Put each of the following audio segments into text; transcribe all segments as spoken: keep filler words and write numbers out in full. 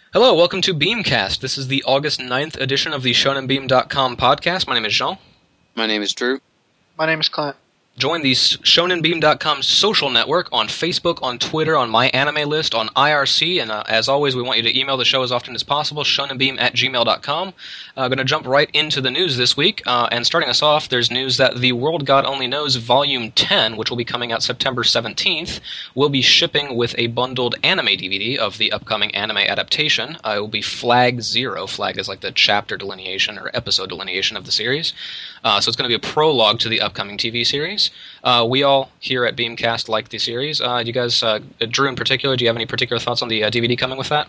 Hello, welcome to Beamcast. This is the August ninth edition of the Shonen Beam dot com podcast. My name is Jean. My name is Drew. My name is Clint. Join the Shonen Beam dot com social network on Facebook, on Twitter, on My Anime List, on I R C, and uh, as always, we want you to email the show as often as possible, shonenbeam at gmail dot com. I'm uh, going to jump right into the news this week, uh, and starting us off, there's news that The World God Only Knows Volume ten, which will be coming out September seventeenth, will be shipping with a bundled anime D V D of the upcoming anime adaptation. Uh, it will be Flag Zero. Flag is like the chapter delineation or episode delineation of the series. Uh, so it's going to be a prologue to the upcoming T V series. Uh, we all here at Beamcast like the series. Uh, you guys, uh, Drew in particular, do you have any particular thoughts on the uh, D V D coming with that?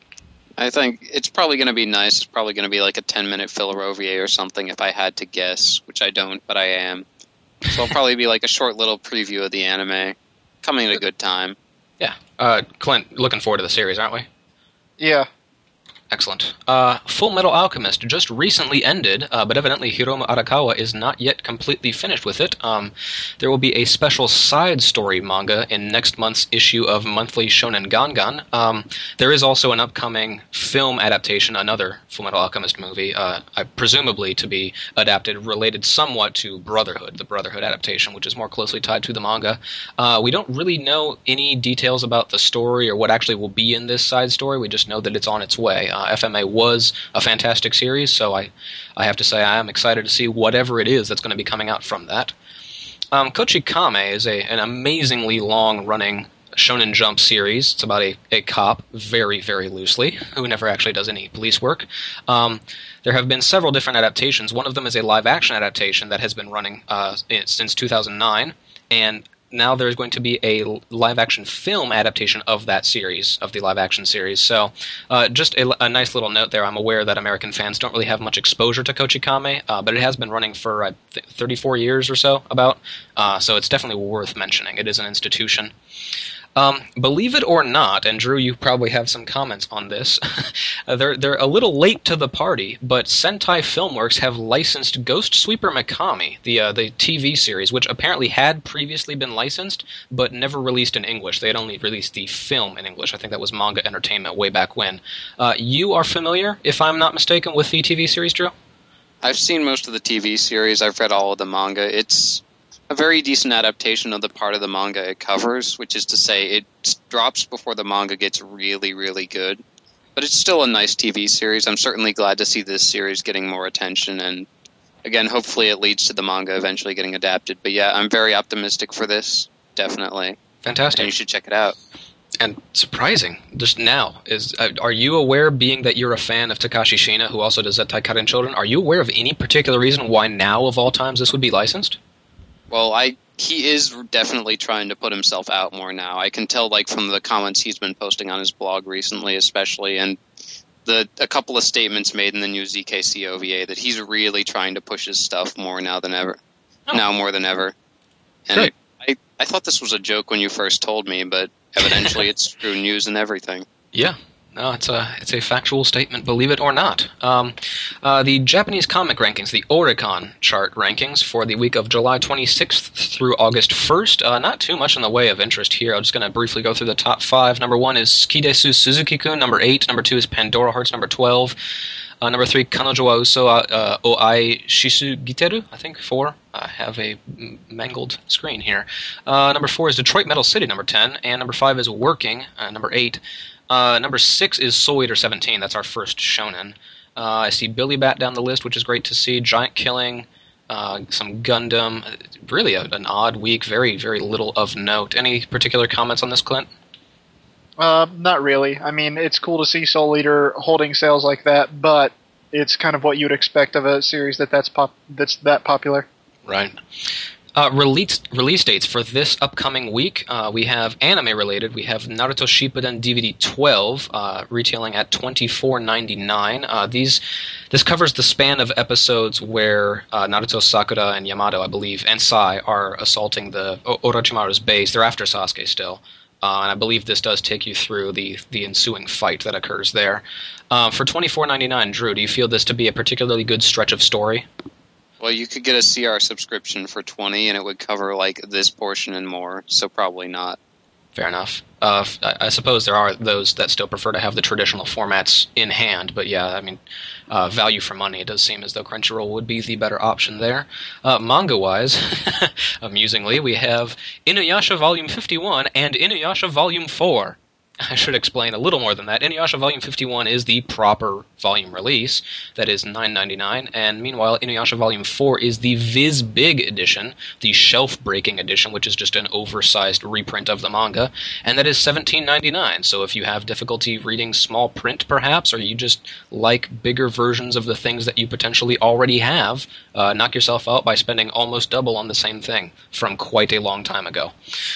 I think it's probably going to be nice. It's probably going to be like a ten-minute filler O V A or something if I had to guess, which I don't, but I am. So it'll probably be like a short little preview of the anime, coming at a good time. Yeah. Uh, Clint, looking forward to the series, aren't we? Yeah. Excellent. Uh, Full Metal Alchemist just recently ended, uh, but evidently Hiromu Arakawa is not yet completely finished with it. Um, there will be a special side story manga in next month's issue of Monthly Shonen Gangan. Um, there is also an upcoming film adaptation, another Full Metal Alchemist movie, uh, presumably to be adapted, related somewhat to Brotherhood, the Brotherhood adaptation, which is more closely tied to the manga. Uh, we don't really know any details about the story or what actually will be in this side story. We just know that it's on its way. Uh, F M A was a fantastic series, so I, I have to say I am excited to see whatever it is that's going to be coming out from that. Um, Kochi Kame is a, an amazingly long-running Shonen Jump series. It's about a, a cop, very, very loosely, who never actually does any police work. Um, there have been several different adaptations. One of them is a live-action adaptation that has been running uh, since two thousand nine, and now there's going to be a live-action film adaptation of that series, of the live-action series. So uh, just a, a nice little note there. I'm aware that American fans don't really have much exposure to Kochi Kame, uh, but it has been running for uh, th- thirty-four years or so, about. Uh, so it's definitely worth mentioning. It is an institution. Um, believe it or not, and Drew, you probably have some comments on this, they're they're a little late to the party, but Sentai Filmworks have licensed Ghost Sweeper Mikami, the uh, the T V series, which apparently had previously been licensed, but never released in English. They had only released the film in English. I think that was Manga Entertainment way back when. Uh, you are familiar, if I'm not mistaken, with the T V series, Drew? I've seen most of the T V series. I've read all of the manga. It's a very decent adaptation of the part of the manga it covers, which is to say it drops before the manga gets really, really good. But it's still a nice T V series. I'm certainly glad to see this series getting more attention, and again, hopefully it leads to the manga eventually getting adapted. But yeah, I'm very optimistic for this, definitely. Fantastic. And you should check it out. And surprising, just now, is uh, are you aware, being that you're a fan of Takashi Shina, who also does Zettai Karen Children, are you aware of any particular reason why now, of all times, this would be licensed? Well, I he is definitely trying to put himself out more now. I can tell, like, from the comments he's been posting on his blog recently, especially, and the a couple of statements made in the new Z K C O V A that he's really trying to push his stuff more now than ever. Oh. Now more than ever. And I, I, I thought this was a joke when you first told me, but evidently it's true news and everything. Yeah. No, it's a it's a factual statement, believe it or not. Um, uh, the Japanese comic rankings, the Oricon chart rankings for the week of July twenty-sixth through August first. Uh, not too much in the way of interest here. I'm just going to briefly go through the top five. Number one is Kidesu Suzuki-kun. Number eight. Number two is Pandora Hearts. Number twelve. Uh, number three, Kanojo wa Uso uh, o Ai Shishugiteru, I think. Four. I have a mangled screen here. Uh, number four is Detroit Metal City, number ten. And number five is Working, uh, number eight. Uh, number six is Soul Eater seventeen. That's our first shonen. Uh, I see Billy Bat down the list, which is great to see. Giant Killing, uh, some Gundam. Really a, an odd week. Very, very little of note. Any particular comments on this, Clint? Uh, not really. I mean, it's cool to see Soul Eater holding sales like that, but it's kind of what you'd expect of a series that that's pop that's that popular. Right. Uh, release release dates for this upcoming week. Uh, we have anime related. We have Naruto Shippuden D V D twelve, uh, retailing at twenty-four ninety-nine. Uh, these this covers the span of episodes where uh, Naruto, Sakura, and Yamato, I believe, and Sai are assaulting the o- Orochimaru's base. They're after Sasuke still. Uh, and I believe this does take you through the, the ensuing fight that occurs there. Uh, for twenty-four ninety-nine, Drew, do you feel this to be a particularly good stretch of story? Well, you could get a C R subscription for twenty, and it would cover like this portion and more. So probably not. Fair enough. Uh, I, I suppose there are those that still prefer to have the traditional formats in hand, but yeah, I mean, uh, value for money, it does seem as though Crunchyroll would be the better option there. Uh, manga-wise, amusingly, we have Inuyasha Volume fifty-one and Inuyasha Volume four. I should explain a little more than that. Inuyasha Volume fifty-one is the proper volume release. That is nine ninety-nine. And meanwhile, Inuyasha Volume four is the Viz Big edition, the shelf-breaking edition, which is just an oversized reprint of the manga. And that is seventeen ninety-nine. So if you have difficulty reading small print, perhaps, or you just like bigger versions of the things that you potentially already have, uh, knock yourself out by spending almost double on the same thing from quite a long time ago.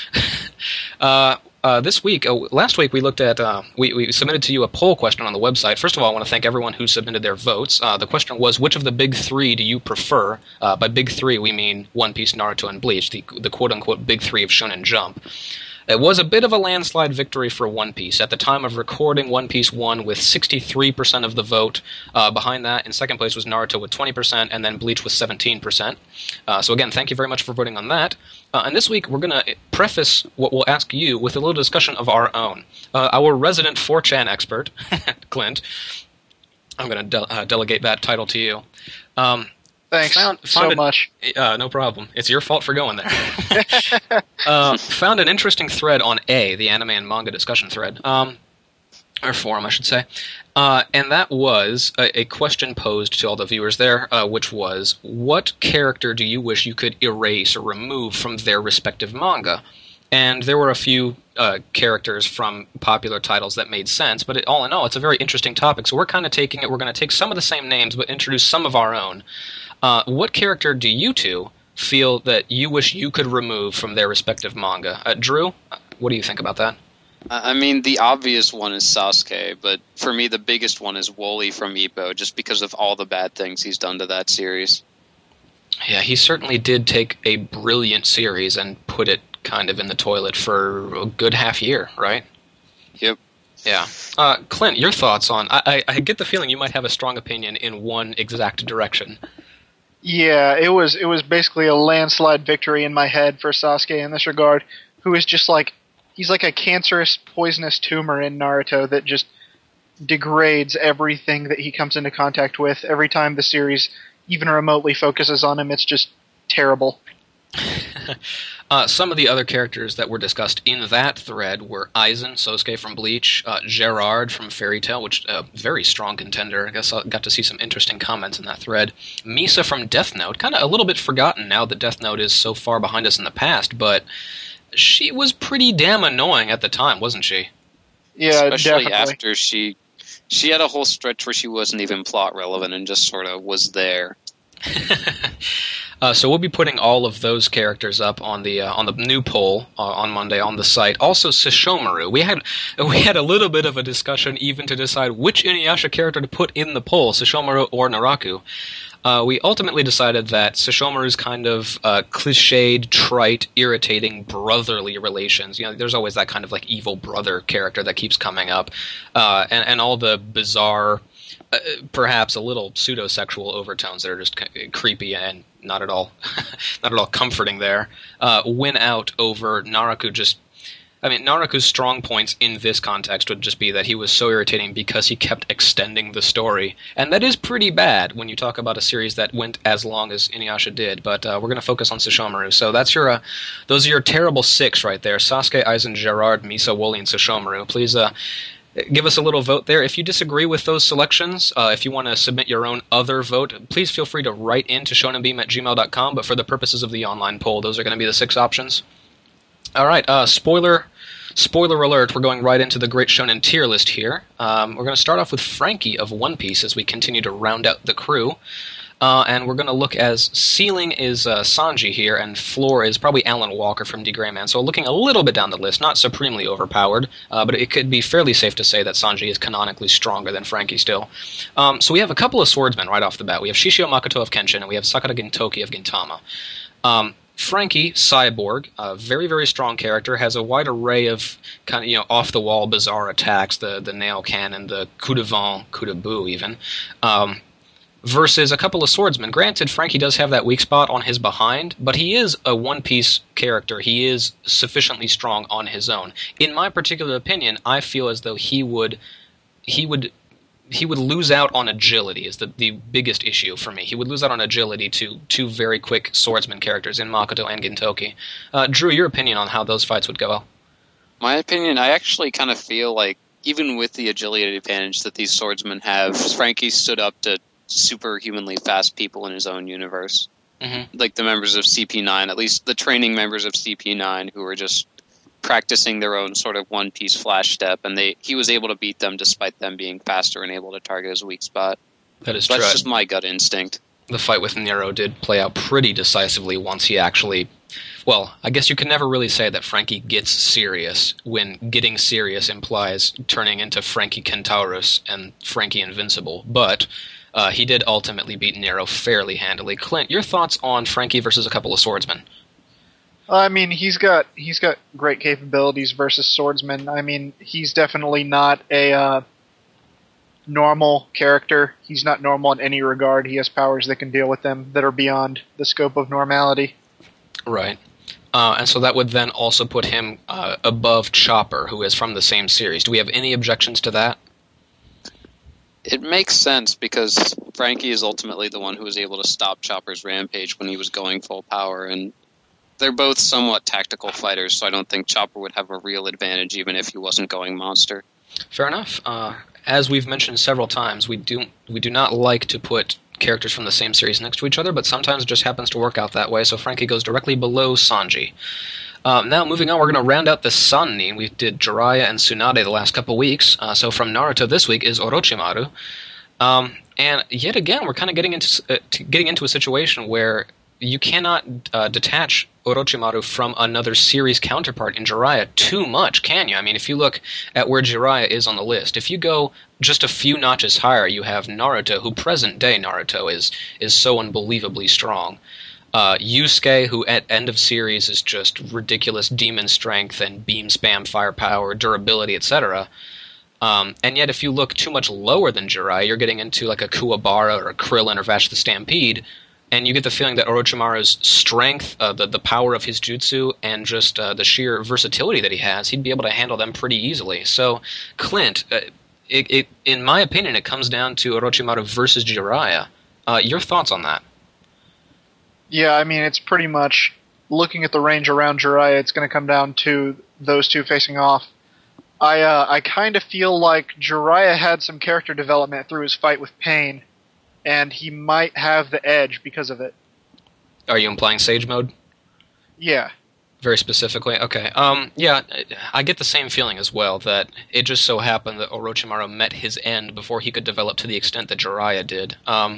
uh... Uh, this week, uh, last week we looked at, uh, we, we submitted to you a poll question on the website. First of all, I want to thank everyone who submitted their votes. Uh, the question was, which of the big three do you prefer? Uh, by big three, we mean One Piece, Naruto, and Bleach, the, the quote-unquote big three of Shonen Jump. It was a bit of a landslide victory for One Piece. At the time of recording, One Piece won with sixty-three percent of the vote. Uh, behind that, in second place was Naruto with twenty percent, and then Bleach with seventeen percent. Uh, so again, thank you very much for voting on that. Uh, and this week, we're going to preface what we'll ask you with a little discussion of our own. Uh, our resident four chan expert, Clint, I'm going to de- uh, delegate that title to you. Um, Thanks found, found so an, much. Uh, no problem. It's your fault for going there. uh, found an interesting thread on A, the anime and manga discussion thread, um, or forum, I should say, uh, and that was a, a question posed to all the viewers there, uh, which was, what character do you wish you could erase or remove from their respective manga? And there were a few uh, characters from popular titles that made sense, but it, all in all, it's a very interesting topic, so we're kind of taking it, we're going to take some of the same names, but introduce some of our own. Uh, what character do you two feel that you wish you could remove from their respective manga? Uh, Drew, what do you think about that? I mean, the obvious one is Sasuke, but for me, the biggest one is Wooly from Ippo, just because of all the bad things he's done to that series. Yeah, he certainly did take a brilliant series and put it kind of in the toilet for a good half year, right? Yep. Yeah. Uh, Clint, your thoughts on... I, I, I get the feeling you might have a strong opinion in one exact direction. Yeah, it was it was basically a landslide victory in my head for Sasuke in this regard, who is just like, he's like a cancerous, poisonous tumor in Naruto that just degrades everything that he comes into contact with. Every time the series even remotely focuses on him, it's just terrible. Uh, some of the other characters that were discussed in that thread were Aizen, Sosuke from Bleach, uh, Gerard from Fairy Tail, which is a very strong contender. I guess I got to see some interesting comments in that thread. Misa from Death Note, kind of a little bit forgotten now that Death Note is so far behind us in the past, but she was pretty damn annoying at the time, wasn't she? Yeah, Especially definitely. after she... She had a whole stretch where she wasn't even plot relevant and just sort of was there. Uh, so we'll be putting all of those characters up on the uh, on the new poll uh, on Monday on the site. Also, Sesshomaru. We had we had a little bit of a discussion even to decide which Inuyasha character to put in the poll, Sesshomaru or Naraku. Uh, we ultimately decided that Sesshomaru's kind of uh, cliched, trite, irritating brotherly relations. You know, there's always that kind of like evil brother character that keeps coming up, uh, and and all the bizarre. Uh, perhaps a little pseudo-sexual overtones that are just c- creepy and not at all, not at all comforting. There, uh, win out over Naraku. Just, I mean, Naraku's strong points in this context would just be that he was so irritating because he kept extending the story, and that is pretty bad when you talk about a series that went as long as Inuyasha did. But uh, we're going to focus on Sesshomaru. So that's your, uh, those are your terrible six right there: Sasuke, Aizen, Gerard, Misa, Wooly, and Sesshomaru. Please. Uh, Give us a little vote there. If you disagree with those selections, uh, if you want to submit your own other vote, please feel free to write in to shonenbeam at gmail dot com, but for the purposes of the online poll, those are going to be the six options. All right, uh, spoiler spoiler alert, we're going right into the Great Shonen tier list here. Um, we're going to start off with Frankie of One Piece as we continue to round out the crew. Uh, and we're going to look as ceiling is uh, Sanji here, and floor is probably Alan Walker from D. Gray Man. So looking a little bit down the list, not supremely overpowered, uh, but it could be fairly safe to say that Sanji is canonically stronger than Frankie still. Um, so we have a couple of swordsmen right off the bat. We have Shishio Makoto of Kenshin, and we have Sakura Gintoki of Gintama. Um, Frankie, Cyborg, a very, very strong character, has a wide array of kind of, you know, off-the-wall bizarre attacks, the, the nail cannon, the coup de vent, coup de bout even. Um... versus a couple of swordsmen. Granted, Frankie does have that weak spot on his behind, but he is a one-piece character. He is sufficiently strong on his own. In my particular opinion, I feel as though he would he would he would lose out on agility is the, the biggest issue for me. He would lose out on agility to two very quick swordsman characters in Makoto and Gintoki. Uh, Drew, your opinion on how those fights would go? My opinion, I actually kind of feel like even with the agility advantage that these swordsmen have, Frankie stood up to superhumanly fast people in his own universe. Mm-hmm. Like the members of C P nine, at least the training members of C P nine who were just practicing their own sort of one-piece flash step, and they he was able to beat them despite them being faster and able to target his weak spot. That is That's true. That's just my gut instinct. The fight with Nero did play out pretty decisively once he actually... Well, I guess you can never really say that Frankie gets serious when getting serious implies turning into Frankie Kentaurus and Frankie Invincible, but uh, he did ultimately beat Nero fairly handily. Clint, your thoughts on Frankie versus a couple of swordsmen? I mean, he's got he's got great capabilities versus swordsman. I mean, he's definitely not a uh, normal character. He's not normal in any regard. He has powers that can deal with them that are beyond the scope of normality. Right. Uh, and so that would then also put him uh, above Chopper, who is from the same series. Do we have any objections to that? It makes sense because Frankie is ultimately the one who was able to stop Chopper's rampage when he was going full power, and they're both somewhat tactical fighters, so I don't think Chopper would have a real advantage even if he wasn't going monster. Fair enough. Uh, as we've mentioned several times, we do we do not like to put characters from the same series next to each other, but sometimes it just happens to work out that way, so Frankie goes directly below Sanji. Um, now, moving on, we're going to round out the Sannin. We did Jiraiya and Tsunade the last couple weeks, uh, so from Naruto this week is Orochimaru. Um, and yet again, we're kind of getting into uh, getting into a situation where you cannot uh, detach Orochimaru from another series counterpart in Jiraiya too much, can you? I mean, if you look at where Jiraiya is on the list, if you go just a few notches higher, you have Naruto, who present-day Naruto is is so unbelievably strong. Uh, Yusuke, who at end of series is just ridiculous demon strength and beam spam firepower, durability, et cetera. Um, and yet, if you look too much lower than Jiraiya, you're getting into like a Kuwabara or a Krillin or Vash the Stampede, and you get the feeling that Orochimaru's strength, uh, the, the power of his jutsu, and just uh, the sheer versatility that he has, he'd be able to handle them pretty easily. So, Clint, uh, it, it, in my opinion, it comes down to Orochimaru versus Jiraiya. Uh, your thoughts on that? Yeah, I mean, it's pretty much, looking at the range around Jiraiya, it's going to come down to those two facing off. I, uh, I kind of feel like Jiraiya had some character development through his fight with Pain, and he might have the edge because of it. Are you implying Sage Mode? Yeah. Very specifically? Okay. Um, yeah, I get the same feeling as well, that it just so happened that Orochimaru met his end before he could develop to the extent that Jiraiya did. Um,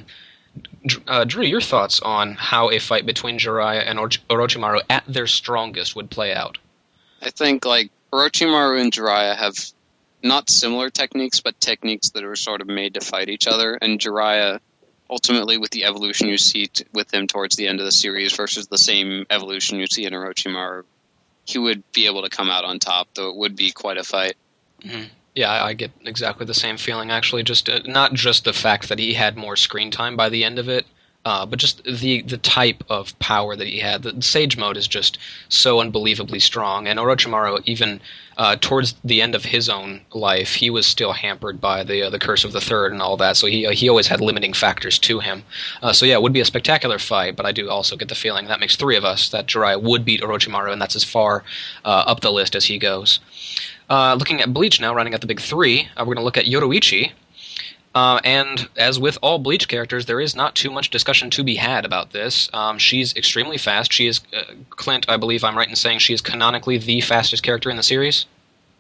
uh, Drew, your thoughts on how a fight between Jiraiya and Oroch- Orochimaru at their strongest would play out? I think, like, Orochimaru and Jiraiya have not similar techniques, but techniques that are sort of made to fight each other, and Jiraiya, ultimately, with the evolution you see t- with him towards the end of the series versus the same evolution you see in Orochimaru, he would be able to come out on top, though it would be quite a fight. Mm-hmm. Yeah, I get exactly the same feeling, actually. Just uh, not just the fact that he had more screen time by the end of it, uh, but just the the type of power that he had. The Sage Mode is just so unbelievably strong, and Orochimaru, even uh, towards the end of his own life, he was still hampered by the uh, the Curse of the Third and all that, so he uh, he always had limiting factors to him. Uh, so yeah, it would be a spectacular fight, but I do also get the feeling that makes three of us, that Jiraiya would beat Orochimaru, and that's as far uh, up the list as he goes. Uh, looking at Bleach now, running at the big three, uh, we're going to look at Yoruichi. Uh, and as with all Bleach characters, there is not too much discussion to be had about this. Um, she's extremely fast. She is, uh, Clint, I believe I'm right in saying she is canonically the fastest character in the series?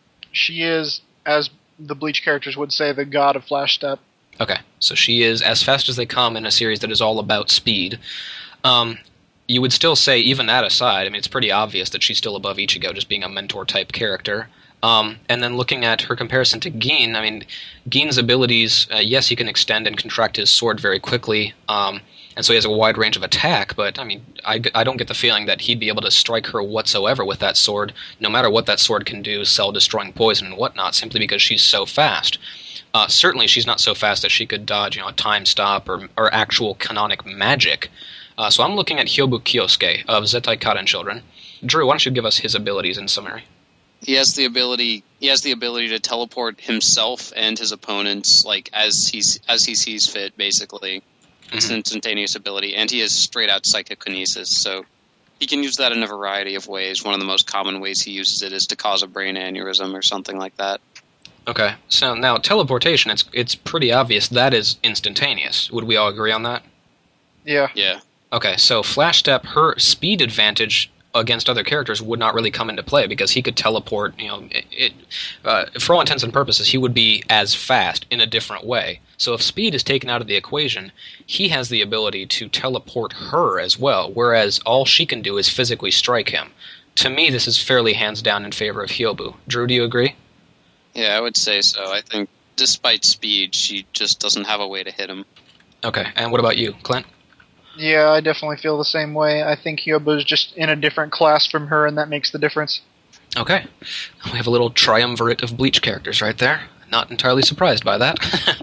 She is, as the Bleach characters would say, the god of Flash Step. Okay, so she is as fast as they come in a series that is all about speed. Um, you would still say, even that aside, I mean, it's pretty obvious that she's still above Ichigo, just being a mentor-type character. Um, and then looking at her comparison to Gin, I mean, Gin's abilities, uh, yes, he can extend and contract his sword very quickly, um, and so he has a wide range of attack, but, I mean, I, I don't get the feeling that he'd be able to strike her whatsoever with that sword, no matter what that sword can do, cell-destroying poison and whatnot, simply because she's so fast. Uh, certainly, she's not so fast that she could dodge, you know, a time stop or or actual canonic magic. Uh, so I'm looking at Hyobu Kyosuke of Zettai Karen Children. Drew, why don't you give us his abilities in summary? He has the ability. He has the ability to teleport himself and his opponents, like as he's as he sees fit. Basically, it's Mm-hmm. an instantaneous ability, and he has straight out psychokinesis. So he can use that in a variety of ways. One of the most common ways he uses it is to cause a brain aneurysm or something like that. Okay, so now teleportation, it's it's pretty obvious that is instantaneous. Would we all agree on that? Yeah. Yeah. Okay, so Flash Step, her speed advantage against other characters would not really come into play because he could teleport, you know, it, it uh, for all intents and purposes, he would be as fast in a different way. So if speed is taken out of the equation, he has the ability to teleport her as well, whereas all she can do is physically strike him. To me, this is fairly hands down in favor of Hyobu. Drew, do you agree? Yeah, I would say so. I think despite speed, she just doesn't have a way to hit him. Okay, and what about you, Clint? Yeah, I definitely feel the same way. I think Hyobu's just in a different class from her, and that makes the difference. Okay. We have a little triumvirate of Bleach characters right there. Not entirely surprised by that.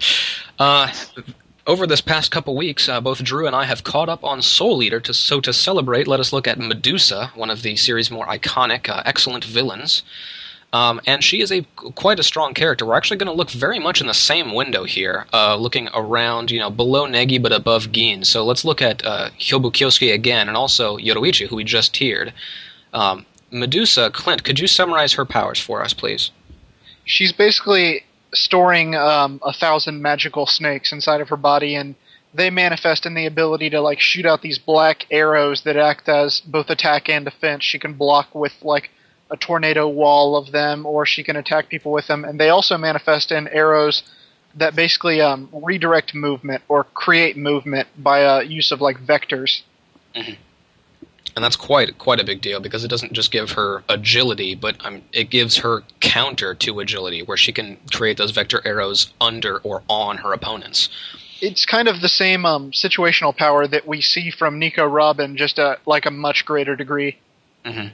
uh, over this past couple weeks, uh, both Drew and I have caught up on Soul Eater, to, so to celebrate, let us look at Medusa, one of the series' more iconic, uh, excellent villains. Um, and she is a quite a strong character. We're actually going to look very much in the same window here, uh, looking around, you know, below Negi but above Gin. So let's look at uh, Hyobu Kyosuke again, and also Yoruichi, who we just tiered. Um, Medusa, Clint, could you summarize her powers for us, please? She's basically storing um, a thousand magical snakes inside of her body, and they manifest in the ability to like shoot out these black arrows that act as both attack and defense. She can block with like a tornado wall of them, or she can attack people with them. And they also manifest in arrows that basically um, redirect movement or create movement by uh, use of like vectors. Mm-hmm. And that's quite quite a big deal because it doesn't just give her agility, but um, it gives her counter to agility, where she can create those vector arrows under or on her opponents. It's kind of the same um, situational power that we see from Nico Robin, just a, like a much greater degree. Mm-hmm.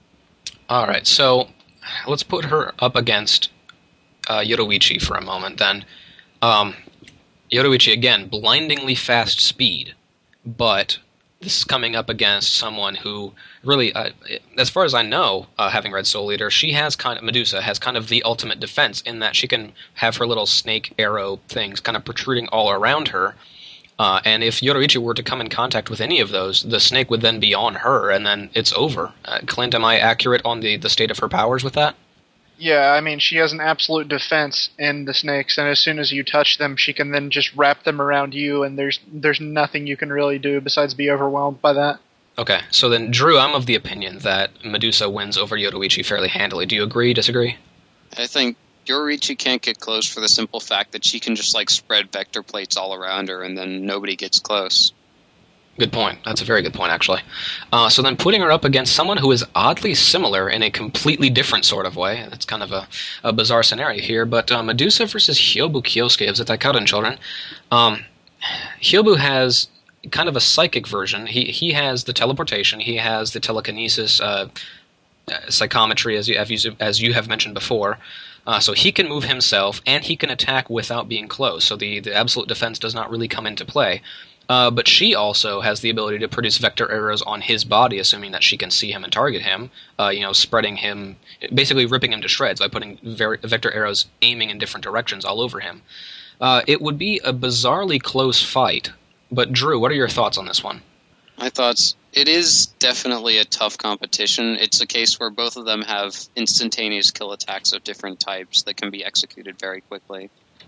All right, so let's put her up against uh, Yoruichi for a moment then. Um, Yoruichi, again, blindingly fast speed, but this is coming up against someone who really, uh, as far as I know, uh, having read Soul Eater, she has kind of, Medusa has kind of the ultimate defense in that she can have her little snake arrow things kind of protruding all around her. Uh, and if Yoruichi were to come in contact with any of those, the snake would then be on her, and then it's over. Uh, Clint, am I accurate on the, the state of her powers with that? Yeah, I mean, she has an absolute defense in the snakes, and as soon as you touch them, she can then just wrap them around you, and there's there's nothing you can really do besides be overwhelmed by that. Okay, so then, Drew, I'm of the opinion that Medusa wins over Yoruichi fairly handily. Do you agree, disagree? I think Yoruichi can't get close for the simple fact that she can just like spread vector plates all around her, and then nobody gets close. Good point. That's a very good point, actually. Uh, so then putting her up against someone who is oddly similar in a completely different sort of way. That's kind of a, a bizarre scenario here. But uh, Medusa versus Hyobu Kyosuke of Zettai Karen Children. Um, Hyobu has kind of a psychic version. He he has the teleportation. He has the telekinesis, uh, psychometry, as you, as you have mentioned before. Uh, so he can move himself, and he can attack without being close. So the, the absolute defense does not really come into play. Uh, but she also has the ability to produce vector arrows on his body, assuming that she can see him and target him, uh, you know, spreading him, basically ripping him to shreds by putting ver- vector arrows aiming in different directions all over him. Uh, it would be a bizarrely close fight, but Drew, what are your thoughts on this one? My thoughts, it is definitely a tough competition. It's a case where both of them have instantaneous kill attacks of different types that can be executed very quickly.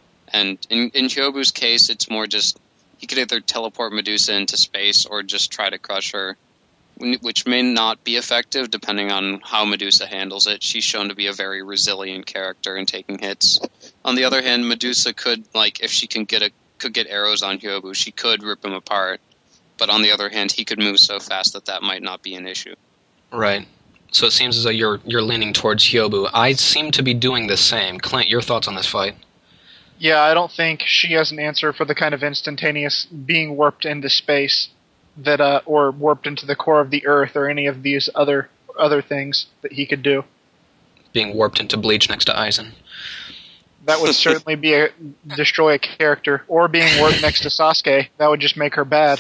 And in, in Hyobu's case, it's more just he could either teleport Medusa into space or just try to crush her, which may not be effective depending on how Medusa handles it. She's shown to be a very resilient character in taking hits. On the other hand, Medusa could, like, if she can get a could get arrows on Hyobu, she could rip him apart. But on the other hand, he could move so fast that that might not be an issue. Right. So it seems as though you're you're leaning towards Hyobu. I seem to be doing the same. Clint, your thoughts on this fight? Yeah, I don't think she has an answer for the kind of instantaneous being warped into space that, uh, or warped into the core of the Earth, or any of these other other things that he could do. Being warped into Bleach next to Aizen. That would certainly be a destroy a character. Or being worked next to Sasuke, that would just make her bad.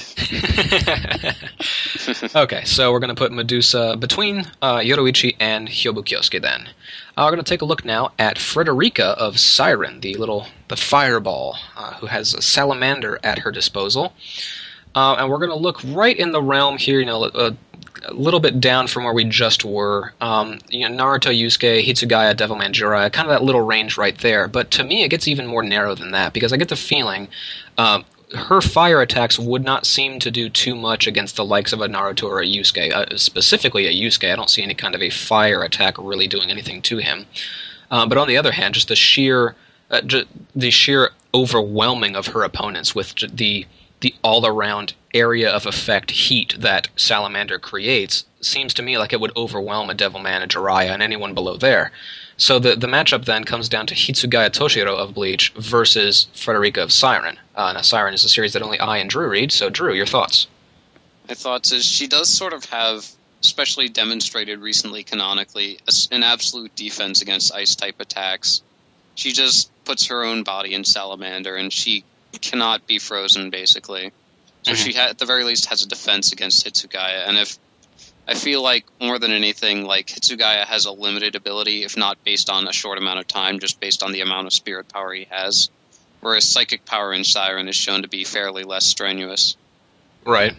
Okay, so we're going to put Medusa between uh, Yoruichi and Hyobu Kyosuke then. Uh, we're going to take a look now at Frederica of Siren, the little the fireball, uh, who has a salamander at her disposal. Uh, and we're going to look right in the realm here, you know, a, a little bit down from where we just were. Um, you know, Naruto, Yusuke, Hitsugaya, Devilman, Jiraiya, kind of that little range right there. But to me, it gets even more narrow than that, because I get the feeling uh, her fire attacks would not seem to do too much against the likes of a Naruto or a Yusuke. Uh, specifically a Yusuke, I don't see any kind of a fire attack really doing anything to him. Uh, but on the other hand, just the sheer, uh, ju- the sheer overwhelming of her opponents with j- the the all-around area of effect heat that Salamander creates seems to me like it would overwhelm a Devilman, a Jiraiya, and anyone below there. So the the matchup then comes down to Hitsugaya Toshiro of Bleach versus Frederica of Siren. Uh, now, Siren is a series that only I and Drew read, so Drew, your thoughts? My thoughts is she does sort of have, especially demonstrated recently canonically, an absolute defense against ice-type attacks. She just puts her own body in Salamander, and she cannot be frozen, basically. So mm-hmm. she, ha- at the very least, has a defense against Hitsugaya. And if I feel like, more than anything, like Hitsugaya has a limited ability, if not based on a short amount of time, just based on the amount of spirit power he has. Whereas psychic power in Siren is shown to be fairly less strenuous. Right.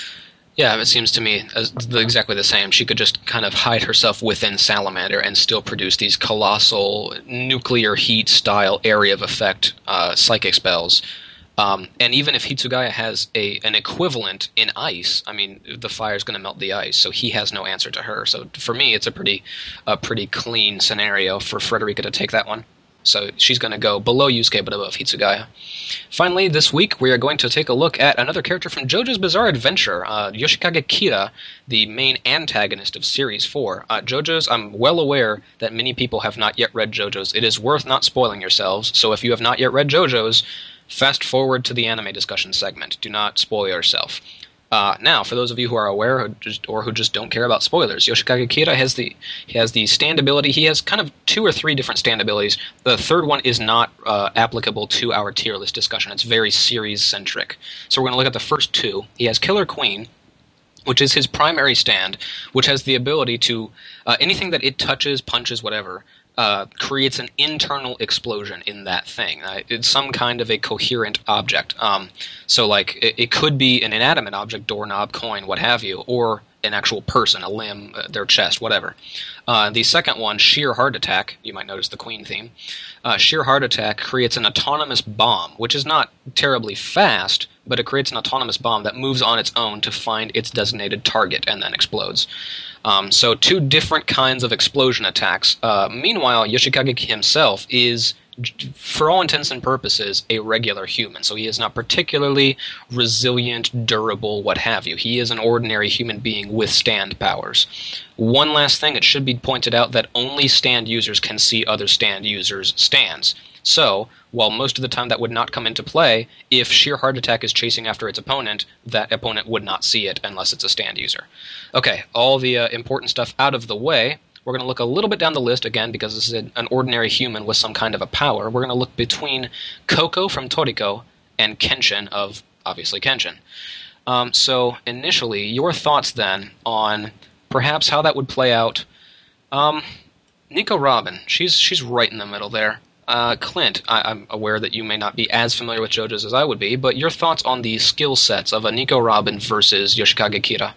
Yeah, it seems to me as the, exactly the same. She could just kind of hide herself within Salamander and still produce these colossal nuclear heat style area of effect uh, psychic spells. Um, and even if Hitsugaya has a an equivalent in ice, I mean, the fire is going to melt the ice, so he has no answer to her. So for me, it's a pretty a pretty clean scenario for Frederica to take that one. So she's going to go below Yusuke but above Hitsugaya. Finally, this week, we are going to take a look at another character from JoJo's Bizarre Adventure, uh, Yoshikage Kira, the main antagonist of Series four. Uh, JoJo's, I'm well aware that many people have not yet read JoJo's. It is worth not spoiling yourselves, so if you have not yet read JoJo's, fast forward to the anime discussion segment. Do not spoil yourself. Uh, now, for those of you who are aware or, just, or who just don't care about spoilers, Yoshikage Kira has the he has the stand ability. He has kind of two or three different stand abilities. The third one is not uh, applicable to our tier list discussion. It's very series-centric. So we're going to look at the first two. He has Killer Queen, which is his primary stand, which has the ability to, uh, anything that it touches, punches, whatever, Uh, creates an internal explosion in that thing. Uh, it's some kind of a coherent object. Um, so, like, it, it could be an inanimate object, doorknob, coin, what have you, or an actual person, a limb, uh, their chest, whatever. Uh, the second one, Sheer Heart Attack, you might notice the Queen theme. Uh, Sheer Heart Attack creates an autonomous bomb, which is not terribly fast, but it creates an autonomous bomb that moves on its own to find its designated target and then explodes. Um, so two different kinds of explosion attacks. Uh, meanwhile, Yoshikage himself is, for all intents and purposes, a regular human. So he is not particularly resilient, durable, what have you. He is an ordinary human being with stand powers. One last thing, it should be pointed out that only stand users can see other stand users' stands. So, while most of the time that would not come into play, if Sheer Heart Attack is chasing after its opponent, that opponent would not see it unless it's a stand user. Okay, all the uh, important stuff out of the way. We're going to look a little bit down the list, again, because this is an ordinary human with some kind of a power. We're going to look between Koko from Toriko and Kenshin of, obviously, Kenshin. Um, so, initially, your thoughts then on perhaps how that would play out. Um, Nico Robin, she's she's right in the middle there. Uh, Clint, I, I'm aware that you may not be as familiar with JoJo's as I would be, but your thoughts on the skill sets of a Nico Robin versus Yoshikage Kira?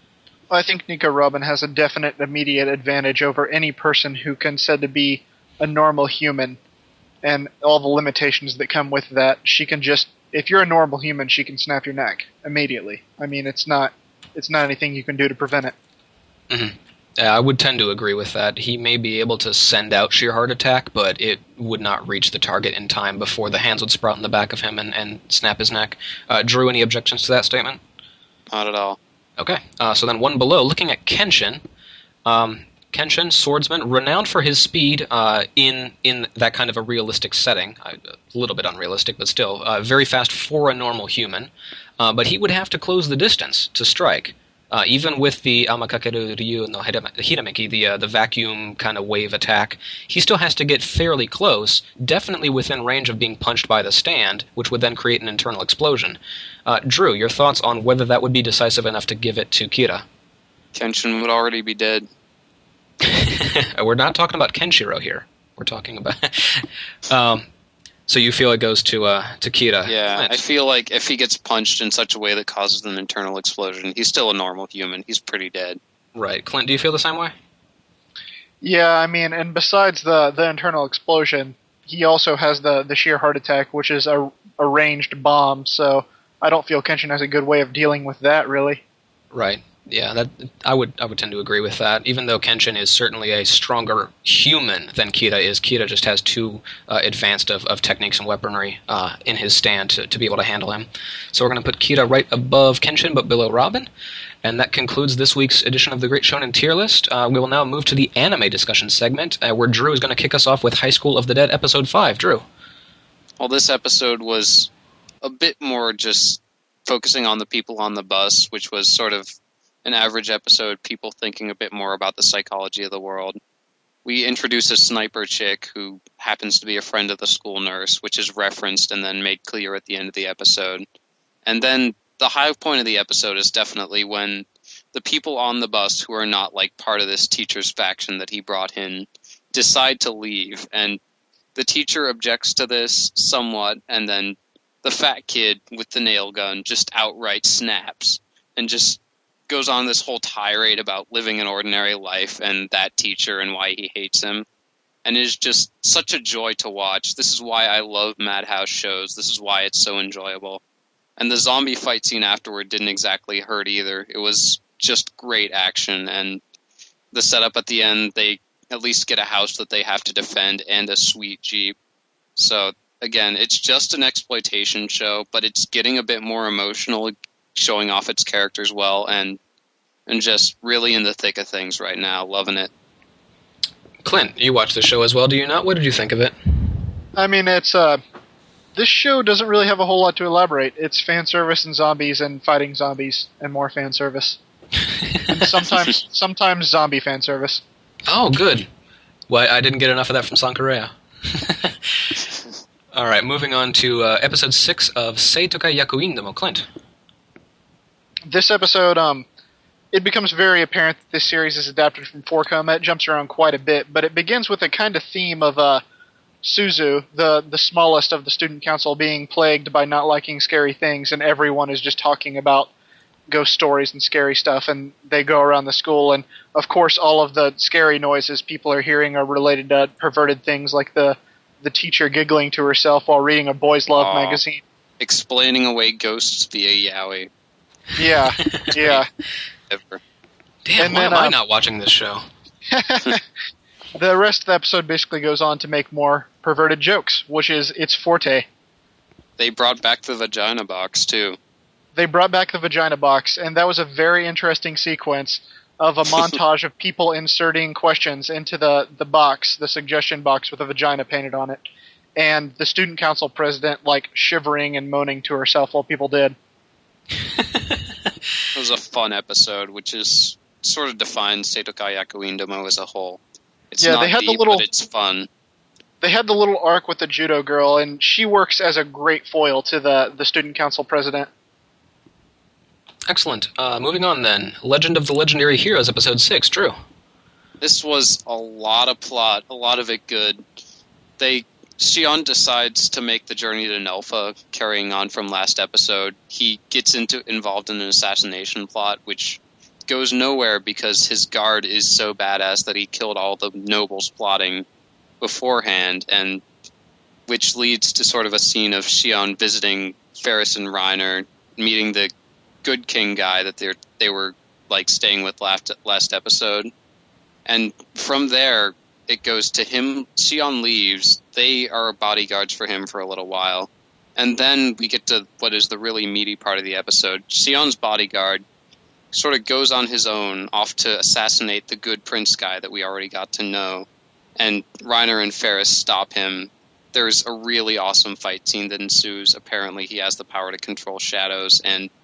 I think Nico Robin has a definite immediate advantage over any person who can said to be a normal human, and all the limitations that come with that. She can just, if you're a normal human, she can snap your neck immediately. I mean, it's not, it's not anything you can do to prevent it. Mm-hmm. Yeah, I would tend to agree with that. He may be able to send out Sheer Heart Attack, but it would not reach the target in time before the hands would sprout in the back of him and, and snap his neck. Uh, Drew, any objections to that statement? Not at all. Okay, uh, so then one below, looking at Kenshin. Um, Kenshin, swordsman, renowned for his speed uh, in in that kind of a realistic setting. Uh, a little bit unrealistic, but still. Uh, very fast for a normal human. Uh, but he would have to close the distance to strike. Uh, even with the Amakakeru Ryu no Hirameki, the uh, the vacuum kind of wave attack, he still has to get fairly close, definitely within range of being punched by the stand, which would then create an internal explosion. Uh, Drew, your thoughts on whether that would be decisive enough to give it to Kira? Kenshin would already be dead. We're not talking about Kenshiro here. We're talking about... um, so you feel it goes to uh, to Kira. Yeah, Clint. I feel like if he gets punched in such a way that causes an internal explosion, he's still a normal human. He's pretty dead. Right. Clint, do you feel the same way? Yeah, I mean, and besides the, the internal explosion, he also has the, the sheer heart attack, which is a, a ranged bomb, so I don't feel Kenshin has a good way of dealing with that, really. Right. Yeah, that I would I would tend to agree with that. Even though Kenshin is certainly a stronger human than Kira is, Kira just has too uh, advanced of, of techniques and weaponry uh, in his stand to, to be able to handle him. So we're going to put Kira right above Kenshin, but below Robin. And that concludes this week's edition of the Great Shonen Tier List. Uh, we will now move to the anime discussion segment, uh, where Drew is going to kick us off with High School of the Dead, Episode five. Drew. Well, this episode was a bit more just focusing on the people on the bus, which was sort of an average episode, people thinking a bit more about the psychology of the world. We introduce a sniper chick who happens to be a friend of the school nurse, which is referenced and then made clear at the end of the episode. And then the high point of the episode is definitely when the people on the bus who are not like part of this teacher's faction that he brought in decide to leave. And the teacher objects to this somewhat, and then the fat kid with the nail gun just outright snaps and just goes on this whole tirade about living an ordinary life and that teacher and why he hates him. And it is just such a joy to watch. This is why I love Madhouse shows. This is why it's so enjoyable. And the zombie fight scene afterward didn't exactly hurt either. It was just great action. And the setup at the end, they at least get a house that they have to defend and a sweet Jeep. So, again, it's just an exploitation show, but it's getting a bit more emotional, showing off its characters well, and and just really in the thick of things right now, loving it. Clint, you watched the show as well, do you not? What did you think of it? I mean, it's uh, this show doesn't really have a whole lot to elaborate. It's fan service and zombies and fighting zombies and more fan service, and sometimes sometimes zombie fan service. Oh, good. Well, I didn't get enough of that from Sankareya. All right, moving on to uh, episode six of Seitokai Yakuindemo. Clint. This episode, um, it becomes very apparent that this series is adapted from four koma. It jumps around quite a bit, but it begins with a kind of theme of uh, Suzu, the, the smallest of the student council, being plagued by not liking scary things, and everyone is just talking about ghost stories and scary stuff, and they go around the school, and of course all of the scary noises people are hearing are related to perverted things, like the, the teacher giggling to herself while reading a boys' love Aww. magazine. Explaining away ghosts via yaoi. Yeah, yeah. Ever. Damn, And why then, am I um, not watching this show? The rest of the episode basically goes on to make more perverted jokes, which is its forte. They brought back the vagina box, too. They brought back the vagina box, and that was a very interesting sequence of a montage of people inserting questions into the, the box, the suggestion box with a vagina painted on it, and the student council president, like, shivering and moaning to herself while people did. It was a fun episode, which is sort of defines Seitokai Yakuindemo as a whole. It's Yeah, not they had the deep, little- but it's fun. They had the little arc with the judo girl, and she works as a great foil to the, the student council president. Excellent. Uh, moving on then. Legend of the Legendary Heroes, episode six. Drew. This was a lot of plot, a lot of it good. They Shion decides to make the journey to Nelfa, carrying on from last episode. He gets into involved in an assassination plot, which goes nowhere because his guard is so badass that he killed all the nobles plotting beforehand, and which leads to sort of a scene of Shion visiting Ferris and Reiner, meeting the good king guy that they they were like staying with last last episode, and from there it goes to him. Shion leaves. They are bodyguards for him for a little while, and then we get to what is the really meaty part of the episode. Shion's bodyguard sort of goes on his own off to assassinate the good prince guy that we already got to know, and Reiner and Ferris stop him. There's a really awesome fight scene that ensues. Apparently he has the power to control shadows, and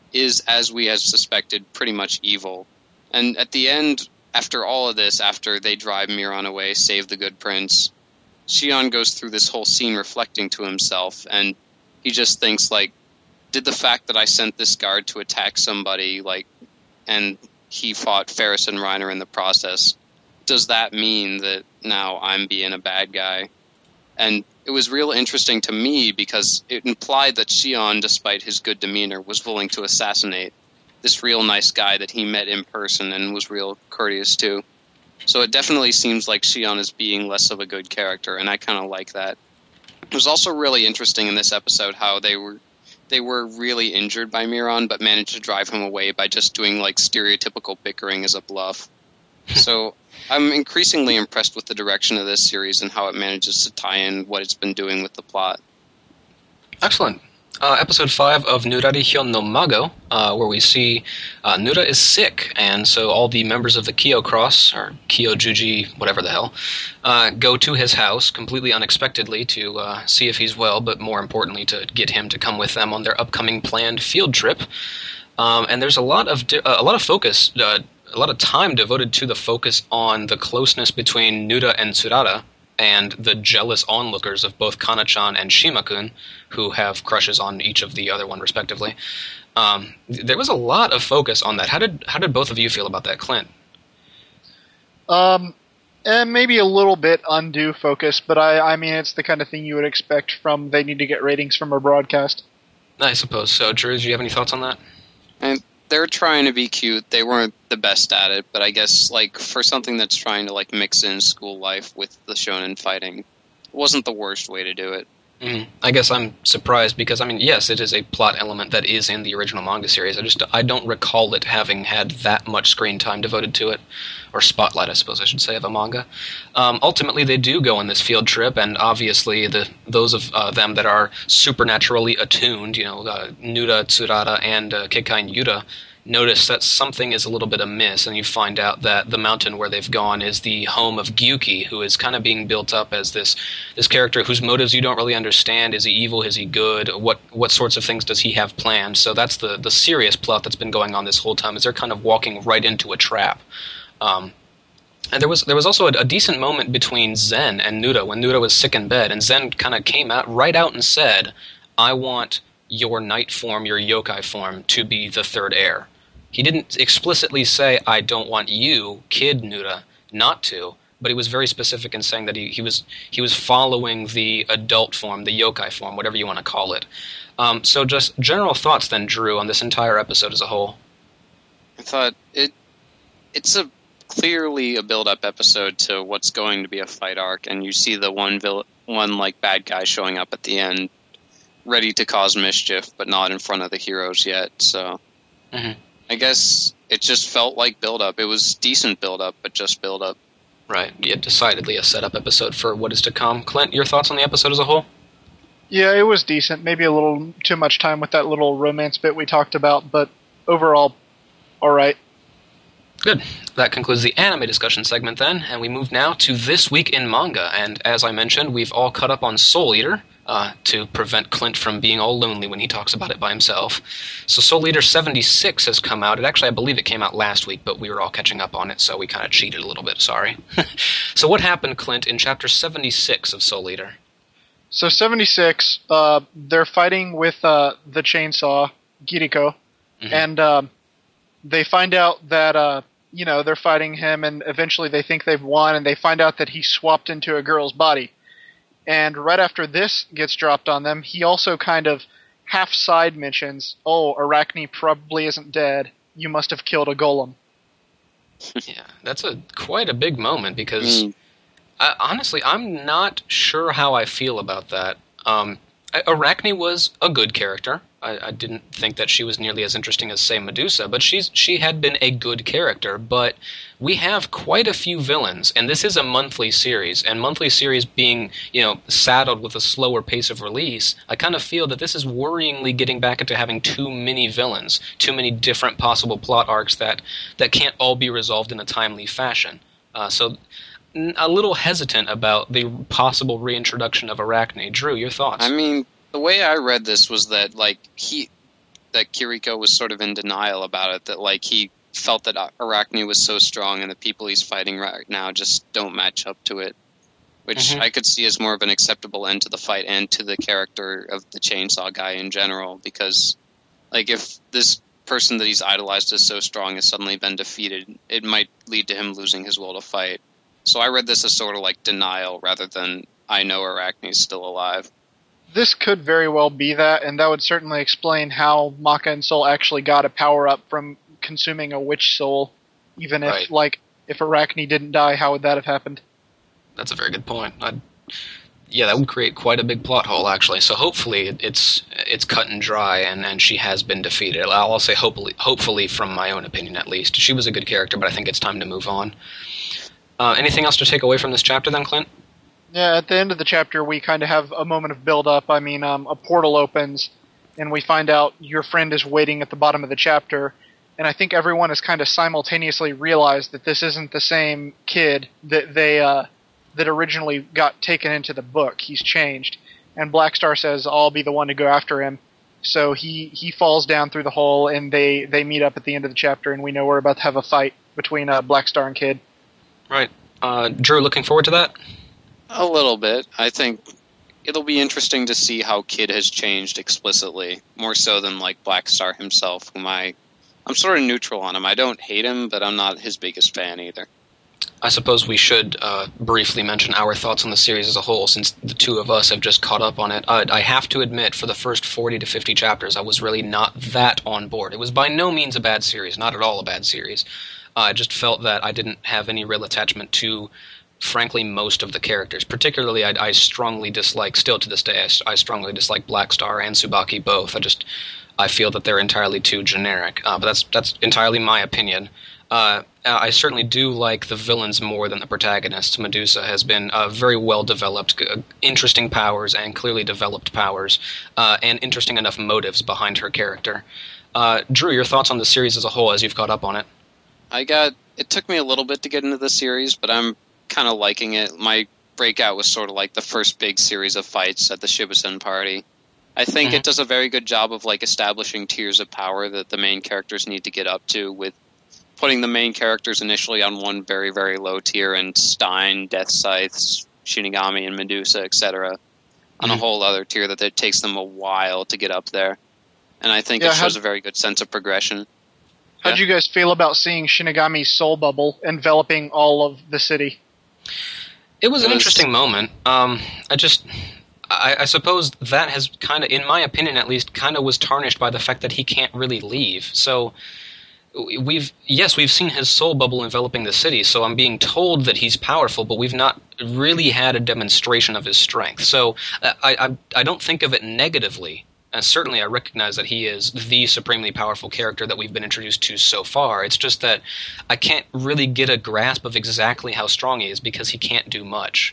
is, as we have suspected, pretty much evil. And at the end, after all of this, after they drive Miran away, save the good prince, Shion goes through this whole scene reflecting to himself, and he just thinks, like, did the fact that I sent this guard to attack somebody, like, and he fought Ferris and Reiner in the process, does that mean that now I'm being a bad guy? And it was real interesting to me because it implied that Shion, despite his good demeanor, was willing to assassinate this real nice guy that he met in person and was real courteous to. So it definitely seems like Shion is being less of a good character, and I kind of like that. It was also really interesting in this episode how they were they were really injured by Miran, but managed to drive him away by just doing like stereotypical bickering as a bluff. So I'm increasingly impressed with the direction of this series and how it manages to tie in what it's been doing with the plot. Excellent. Uh, episode five of Nurari Hyon no Mago, uh, where we see uh, Nura is sick, and so all the members of the Kyo Cross, or Kyo Juji, whatever the hell, uh, go to his house completely unexpectedly to uh, see if he's well, but more importantly to get him to come with them on their upcoming planned field trip. Um, and there's a lot of di- uh, a lot of focus, uh, a lot of time devoted to the focus on the closeness between Nura and Tsurara, and the jealous onlookers of both Kana-chan and Shima-kun, who have crushes on each of the other one respectively. Um, there was a lot of focus on that. How did how did both of you feel about that, Clint? Um, and maybe a little bit undue focus, but I, I mean, it's the kind of thing you would expect from they need to get ratings from a broadcast. I suppose so. Drew, do you have any thoughts on that? And they're trying to be cute. They weren't the best at it, but I guess like for something that's trying to like mix in school life with the shonen fighting, it wasn't the worst way to do it. Mm, I guess I'm surprised because, I mean, yes, it is a plot element that is in the original manga series. I just I don't recall it having had that much screen time devoted to it, or spotlight, I suppose I should say, of a manga. Um, ultimately, they do go on this field trip, and obviously the those of uh, them that are supernaturally attuned, you know, uh, Nura, Tsurara, and uh, Kekai and Yuta, notice that something is a little bit amiss, and you find out that the mountain where they've gone is the home of Gyuki, who is kind of being built up as this this character whose motives you don't really understand. Is he evil? Is he good? What what sorts of things does he have planned? So that's the, the serious plot that's been going on this whole time, is they're kind of walking right into a trap. Um, and there was there was also a, a decent moment between Zen and Nura when Nura was sick in bed, and Zen kind of came out right out and said, I want your night form, your yokai form, to be the third heir. He didn't explicitly say, I don't want you, Kid Nura, not to, but he was very specific in saying that he, he was he was following the adult form, the yokai form, whatever you want to call it. Um, so just general thoughts then, Drew, on this entire episode as a whole. I thought it it's a clearly a build-up episode to what's going to be a fight arc, and you see the one vil- one like bad guy showing up at the end, ready to cause mischief, but not in front of the heroes yet, so... Mm-hmm. I guess it just felt like build-up. It was decent build-up, but just build-up. Right. Yeah, decidedly a setup episode for what is to come. Clint, your thoughts on the episode as a whole? Yeah, it was decent. Maybe a little too much time with that little romance bit we talked about, but overall, all right. Good. That concludes the anime discussion segment then, and we move now to This Week in Manga. And as I mentioned, we've all caught up on Soul Eater, uh, to prevent Clint from being all lonely when he talks about it by himself. So Soul Eater seventy-six has come out. It actually, I believe it came out last week, but we were all catching up on it, so we kind of cheated a little bit, sorry. So what happened, Clint, in chapter seventy-six of Soul Eater? So seventy-six, uh, they're fighting with uh, the chainsaw, Kiriko, mm-hmm. and um, they find out that, uh, you know, they're fighting him, and eventually they think they've won, and they find out that he swapped into a girl's body. And right after this gets dropped on them, he also kind of half-side mentions, oh, Arachne probably isn't dead. You must have killed a golem. Yeah, that's a quite a big moment, because mm. I, honestly, I'm not sure how I feel about that. Um, Arachne was a good character. I, I didn't think that she was nearly as interesting as, say, Medusa, but she's she had been a good character. But we have quite a few villains, and this is a monthly series, and monthly series being, you know, saddled with a slower pace of release, I kind of feel that this is worryingly getting back into having too many villains, too many different possible plot arcs that, that can't all be resolved in a timely fashion. Uh, so a little hesitant about the possible reintroduction of Arachne. Drew, your thoughts? I mean, the way I read this was that, like, he, that Kiriko was sort of in denial about it, that like he felt that Arachne was so strong and the people he's fighting right now just don't match up to it, which mm-hmm. I could see as more of an acceptable end to the fight and to the character of the Chainsaw Guy in general, because like if this person that he's idolized is so strong has suddenly been defeated, it might lead to him losing his will to fight. So I read this as sort of like denial rather than I know Arachne is still alive. This could very well be that, and that would certainly explain how Maka and Soul actually got a power-up from consuming a witch soul, even if, right. like, if Arachne didn't die, how would that have happened? That's a very good point. I'd, yeah, that would create quite a big plot hole, actually. So hopefully it's it's cut and dry, and, and she has been defeated. I'll, I'll say hopefully, hopefully, from my own opinion at least. She was a good character, but I think it's time to move on. Uh, anything else to take away from this chapter, then, Clint? Yeah, at the end of the chapter, we kind of have a moment of build-up. I mean, um, a portal opens, and we find out your friend is waiting at the bottom of the chapter, and I think everyone has kind of simultaneously realized that this isn't the same kid that they uh, that originally got taken into the book. He's changed, and Blackstar says, "I'll be the one to go after him." So he, he falls down through the hole, and they, they meet up at the end of the chapter, and we know we're about to have a fight between uh, Blackstar and Kid. Right. Uh, Drew, looking forward to that? A little bit. I think it'll be interesting to see how Kid has changed explicitly, more so than like Blackstar himself, whom I, I'm sort of neutral on him. I don't hate him, but I'm not his biggest fan either. I suppose we should uh, briefly mention our thoughts on the series as a whole, since the two of us have just caught up on it. Uh, I have to admit, for the first forty to fifty chapters, I was really not that on board. It was by no means a bad series, not at all a bad series. Uh, I just felt that I didn't have any real attachment to, frankly, most of the characters. Particularly, I, I strongly dislike, still to this day, I, I strongly dislike Blackstar and Tsubaki both. I just, I feel that they're entirely too generic. Uh, but that's that's entirely my opinion. Uh, I certainly do like the villains more than the protagonists. Medusa has been uh, very well developed, uh, interesting powers and clearly developed powers, uh, and interesting enough motives behind her character. Uh, Drew, your thoughts on the series as a whole as you've caught up on it? I got, it took me a little bit to get into the series, but I'm kind of liking it. My breakout was sort of like the first big series of fights at the Shibusen party. I think mm-hmm. it does a very good job of like establishing tiers of power that the main characters need to get up to, with putting the main characters initially on one very, very low tier, and Stein, Death Scythe, Shinigami, and Medusa, et cetera, on mm-hmm. a whole other tier that it takes them a while to get up there. And I think yeah, it shows a very good sense of progression. How did yeah. you guys feel about seeing Shinigami's soul bubble enveloping all of the city? It was an interesting moment. Um, I just, I, I suppose that has kind of, in my opinion at least, kind of was tarnished by the fact that he can't really leave. So we've, yes, we've seen his soul bubble enveloping the city, so I'm being told that he's powerful, but we've not really had a demonstration of his strength. So uh, I, I, I don't think of it negatively. And certainly I recognize that he is the supremely powerful character that we've been introduced to so far. It's just that I can't really get a grasp of exactly how strong he is because he can't do much.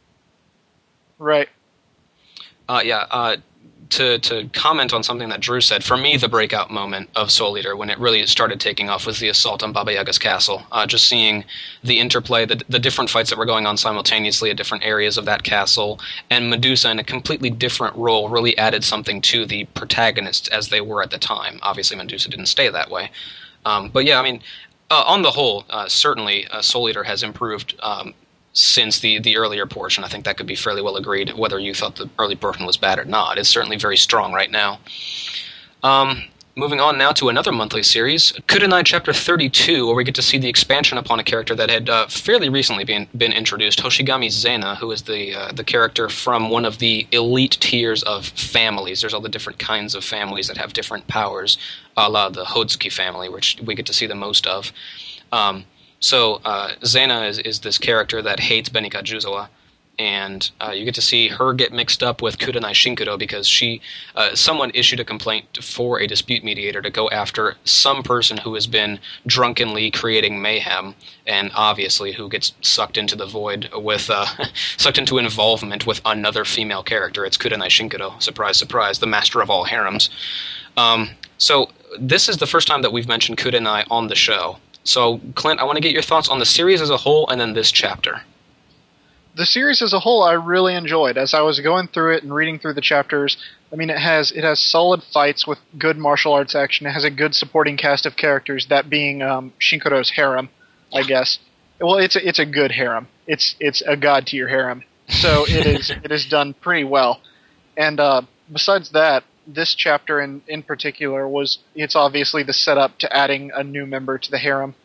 Right. Uh, yeah, uh, to, to comment on something that Drew said, for me the breakout moment of Soul Eater when it really started taking off was the assault on Baba Yaga's castle. Uh, just seeing the interplay, the, the different fights that were going on simultaneously at different areas of that castle, and Medusa in a completely different role really added something to the protagonists as they were at the time. Obviously Medusa didn't stay that way. Um, but yeah, I mean, uh, on the whole, uh, certainly uh, Soul Eater has improved um, since the, the earlier portion. I think that could be fairly well agreed, whether you thought the early portion was bad or not. It's certainly very strong right now. Um, moving on now to another monthly series, Kurenai Chapter thirty-two, where we get to see the expansion upon a character that had uh, fairly recently been, been introduced, Hoshigami Zena, who is the uh, the character from one of the elite tiers of families. There's all the different kinds of families that have different powers, a la the Hodzuki family, which we get to see the most of. Um, So, uh, Zena is, is this character that hates Benika Juzawa, and uh, you get to see her get mixed up with Kurenai Shinkuro because she, uh, someone issued a complaint for a dispute mediator to go after some person who has been drunkenly creating mayhem, and obviously who gets sucked into the void with, uh, sucked into involvement with another female character. It's Kurenai Shinkuro, surprise, surprise, the master of all harems. Um, so, this is the first time that we've mentioned Kurenai on the show. So, Clint, I want to get your thoughts on the series as a whole and then this chapter. The series as a whole I really enjoyed. As I was going through it and reading through the chapters, I mean, it has it has solid fights with good martial arts action. It has a good supporting cast of characters, that being um, Shinkuro's harem, I guess. Well, it's a, it's a good harem. It's it's a god tier harem. So it is it is done pretty well. And uh, besides that, this chapter in, in particular was it's obviously the setup to adding a new member to the harem.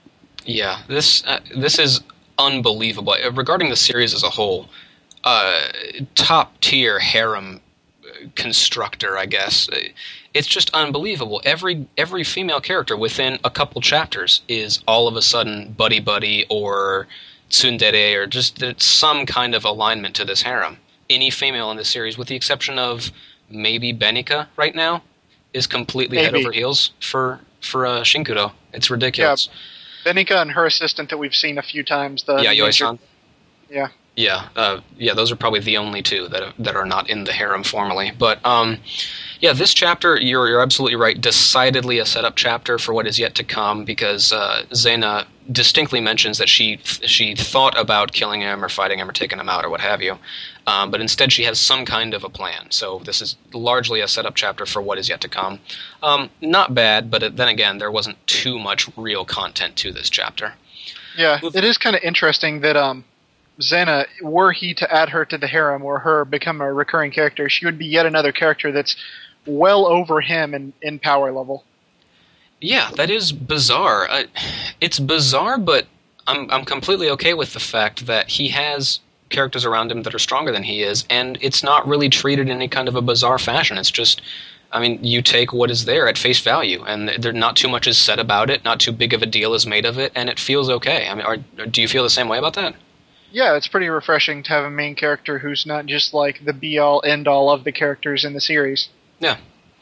Yeah, this uh, this is unbelievable. Regarding the series as a whole, uh, top tier harem constructor, I guess. It's just unbelievable. Every every female character within a couple chapters is all of a sudden buddy buddy or tsundere or just some kind of alignment to this harem. Any female in this series, with the exception of maybe Benika right now, is completely maybe. head over heels for for uh, Shinkuro. It's ridiculous. Yeah, Benika and her assistant that we've seen a few times. The yeah, Yoi-san. Yeah. Yeah, uh, yeah, those are probably the only two that are, that are not in the harem formally. But um, yeah, this chapter, you're you're absolutely right. Decidedly a setup chapter for what is yet to come, because uh, Zena distinctly mentions that she she thought about killing him or fighting him or taking him out or what have you, um, but instead she has some kind of a plan. So this is largely a setup chapter for what is yet to come. Um, not bad, but then again, there wasn't too much real content to this chapter. Yeah, it is kind of interesting that um. Zena, were he to add her to the harem or her become a recurring character, she would be yet another character that's well over him in, in power level. Yeah, that is bizarre. Uh, it's bizarre, but I'm I'm completely okay with the fact that he has characters around him that are stronger than he is, and it's not really treated in any kind of a bizarre fashion. It's just, I mean, you take what is there at face value, and there not too much is said about it, not too big of a deal is made of it, and it feels okay. I mean, are, do you feel the same way about that? Yeah, it's pretty refreshing to have a main character who's not just like the be-all, end-all of the characters in the series. Yeah.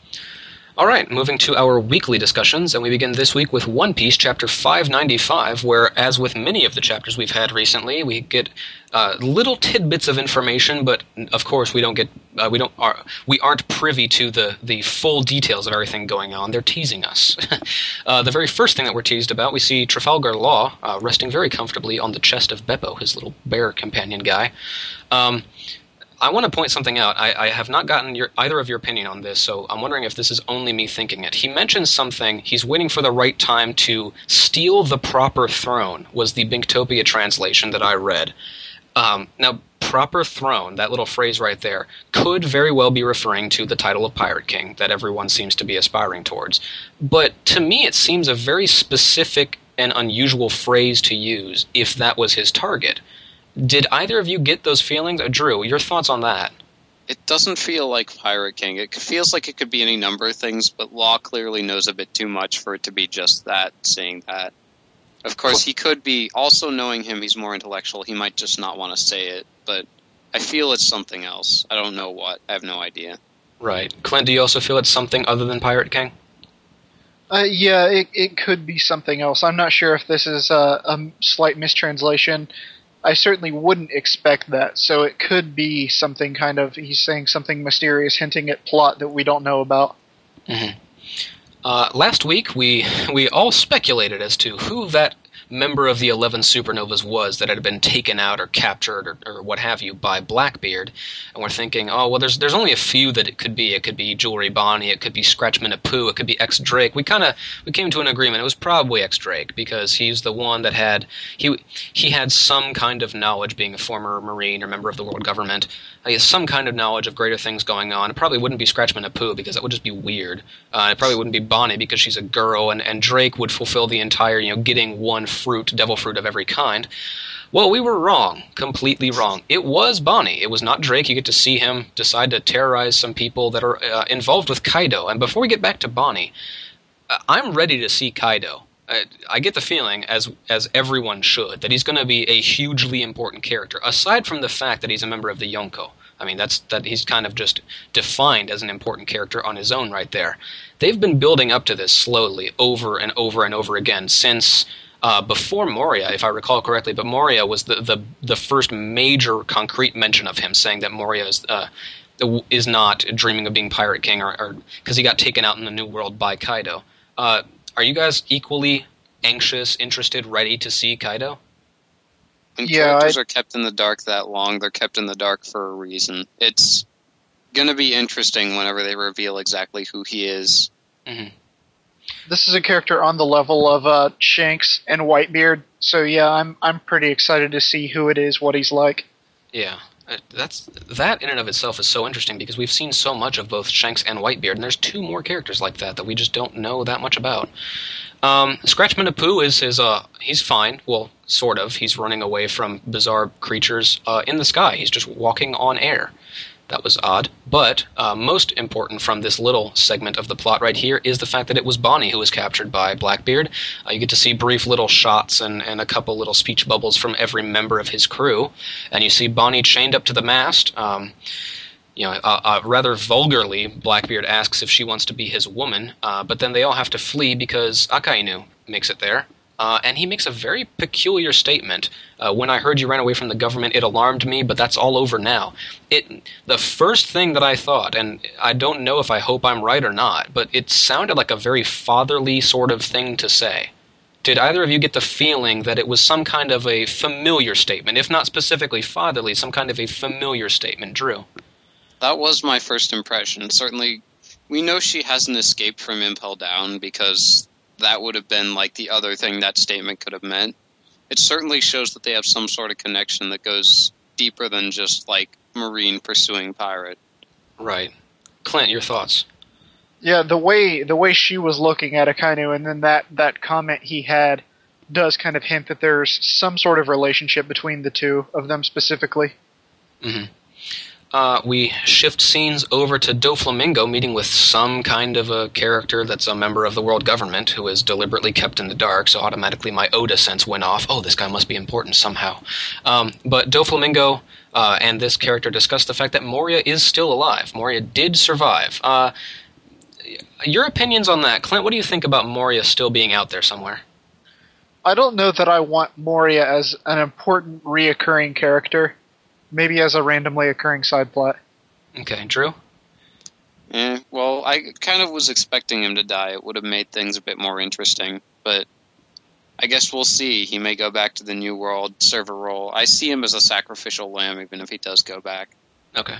All right, moving to our weekly discussions, and we begin this week with One Piece chapter five ninety-five, where, as with many of the chapters we've had recently, we get uh, little tidbits of information, but of course we don't get uh, we don't are we aren't privy to the the full details of everything going on. They're teasing us. uh, the very first thing that we're teased about, we see Trafalgar Law uh, resting very comfortably on the chest of Beppo, his little bear companion guy. Um, I want to point something out. I, I have not gotten your, either of your opinion on this, so I'm wondering if this is only me thinking it. He mentions something, he's waiting for the right time to steal the proper throne, was the Binktopia translation that I read. Um, now, proper throne, that little phrase right there, could very well be referring to the title of Pirate King that everyone seems to be aspiring towards. But to me, it seems a very specific and unusual phrase to use if that was his target. Did either of you get those feelings? Drew, your thoughts on that? It doesn't feel like Pirate King. It feels like it could be any number of things, but Law clearly knows a bit too much for it to be just that, saying that. Of course, he could be, also knowing him, he's more intellectual. He might just not want to say it, but I feel it's something else. I don't know what. I have no idea. Right. Clint, do you also feel it's something other than Pirate King? Uh, yeah, it, it could be something else. I'm not sure if this is a, a slight mistranslation. I certainly wouldn't expect that, so it could be something kind of, he's saying something mysterious, hinting at plot that we don't know about. Mm-hmm. Uh, last week, we we all speculated as to who that member of the eleven supernovas was that had been taken out or captured or, or what have you by Blackbeard, and we're thinking, oh, well, there's there's only a few that it could be. It could be Jewelry Bonnie, it could be Scratchman Apu, it could be X-Drake. We kind of we came to an agreement. It was probably X-Drake because he's the one that had he he had some kind of knowledge, being a former Marine or member of the world government. He has some kind of knowledge of greater things going on. It probably wouldn't be Scratchman Apu because that would just be weird. Uh, it probably wouldn't be Bonnie because she's a girl, and, and Drake would fulfill the entire, you know, getting one fruit, devil fruit of every kind. Well, we were wrong. Completely wrong. It was Bonnie. It was not Drake. You get to see him decide to terrorize some people that are uh, involved with Kaido. And before we get back to Bonnie, uh, I'm ready to see Kaido. I, I get the feeling, as as everyone should, that he's going to be a hugely important character, aside from the fact that he's a member of the Yonko. I mean, that's that he's kind of just defined as an important character on his own right there. They've been building up to this slowly over and over and over again since uh, before Moria, if I recall correctly, but Moria was the, the, the first major concrete mention of him, saying that Moria is, uh, is not dreaming of being Pirate King, or because he got taken out in the New World by Kaido. Uh, are you guys equally anxious, interested, ready to see Kaido? When yeah, characters I... are kept in the dark that long, they're kept in the dark for a reason. It's going to be interesting whenever they reveal exactly who he is. Mm-hmm. This is a character on the level of uh, Shanks and Whitebeard, so yeah, I'm I'm pretty excited to see who it is, what he's like. Yeah. Uh, That's that in and of itself is so interesting because we've seen so much of both Shanks and Whitebeard, and there's two more characters like that that we just don't know that much about. Um, Scratchman Apu is is uh he's fine. Well, sort of. He's running away from bizarre creatures uh, in the sky. He's just walking on air. That was odd. But uh, most important from this little segment of the plot right here is the fact that it was Bonnie who was captured by Blackbeard. Uh, you get to see brief little shots and, and a couple little speech bubbles from every member of his crew. And you see Bonnie chained up to the mast. Um, you know, uh, uh, rather vulgarly, Blackbeard asks if she wants to be his woman. Uh, but then they all have to flee because Akainu makes it there. Uh, and he makes a very peculiar statement. Uh, when I heard you ran away from the government, it alarmed me, but that's all over now. It, the first thing that I thought, and I don't know if I hope I'm right or not, but it sounded like a very fatherly sort of thing to say. Did either of you get the feeling that it was some kind of a familiar statement, if not specifically fatherly, some kind of a familiar statement? Drew? That was my first impression. Certainly, we know she hasn't escaped from Impel Down because that would have been like the other thing that statement could have meant. It certainly shows that they have some sort of connection that goes deeper than just like Marine pursuing pirate. Right. Clint, your thoughts? Yeah, the way the way she was looking at Akainu, and then that, that comment he had does kind of hint that there's some sort of relationship between the two of them specifically. Mm-hmm. Uh, we shift scenes over to Doflamingo meeting with some kind of a character that's a member of the world government who is deliberately kept in the dark, so automatically my Oda sense went off. Oh, this guy must be important somehow. Um, but Doflamingo uh, and this character discuss the fact that Moria is still alive. Moria did survive. Uh, your opinions on that? Clint, what do you think about Moria still being out there somewhere? I don't know that I want Moria as an important reoccurring character. Maybe as a randomly occurring side plot. Okay, Drew? Eh, well, I kind of was expecting him to die. It would have made things a bit more interesting, but I guess we'll see. He may go back to the New World, serve a role. I see him as a sacrificial lamb, even if he does go back. Okay.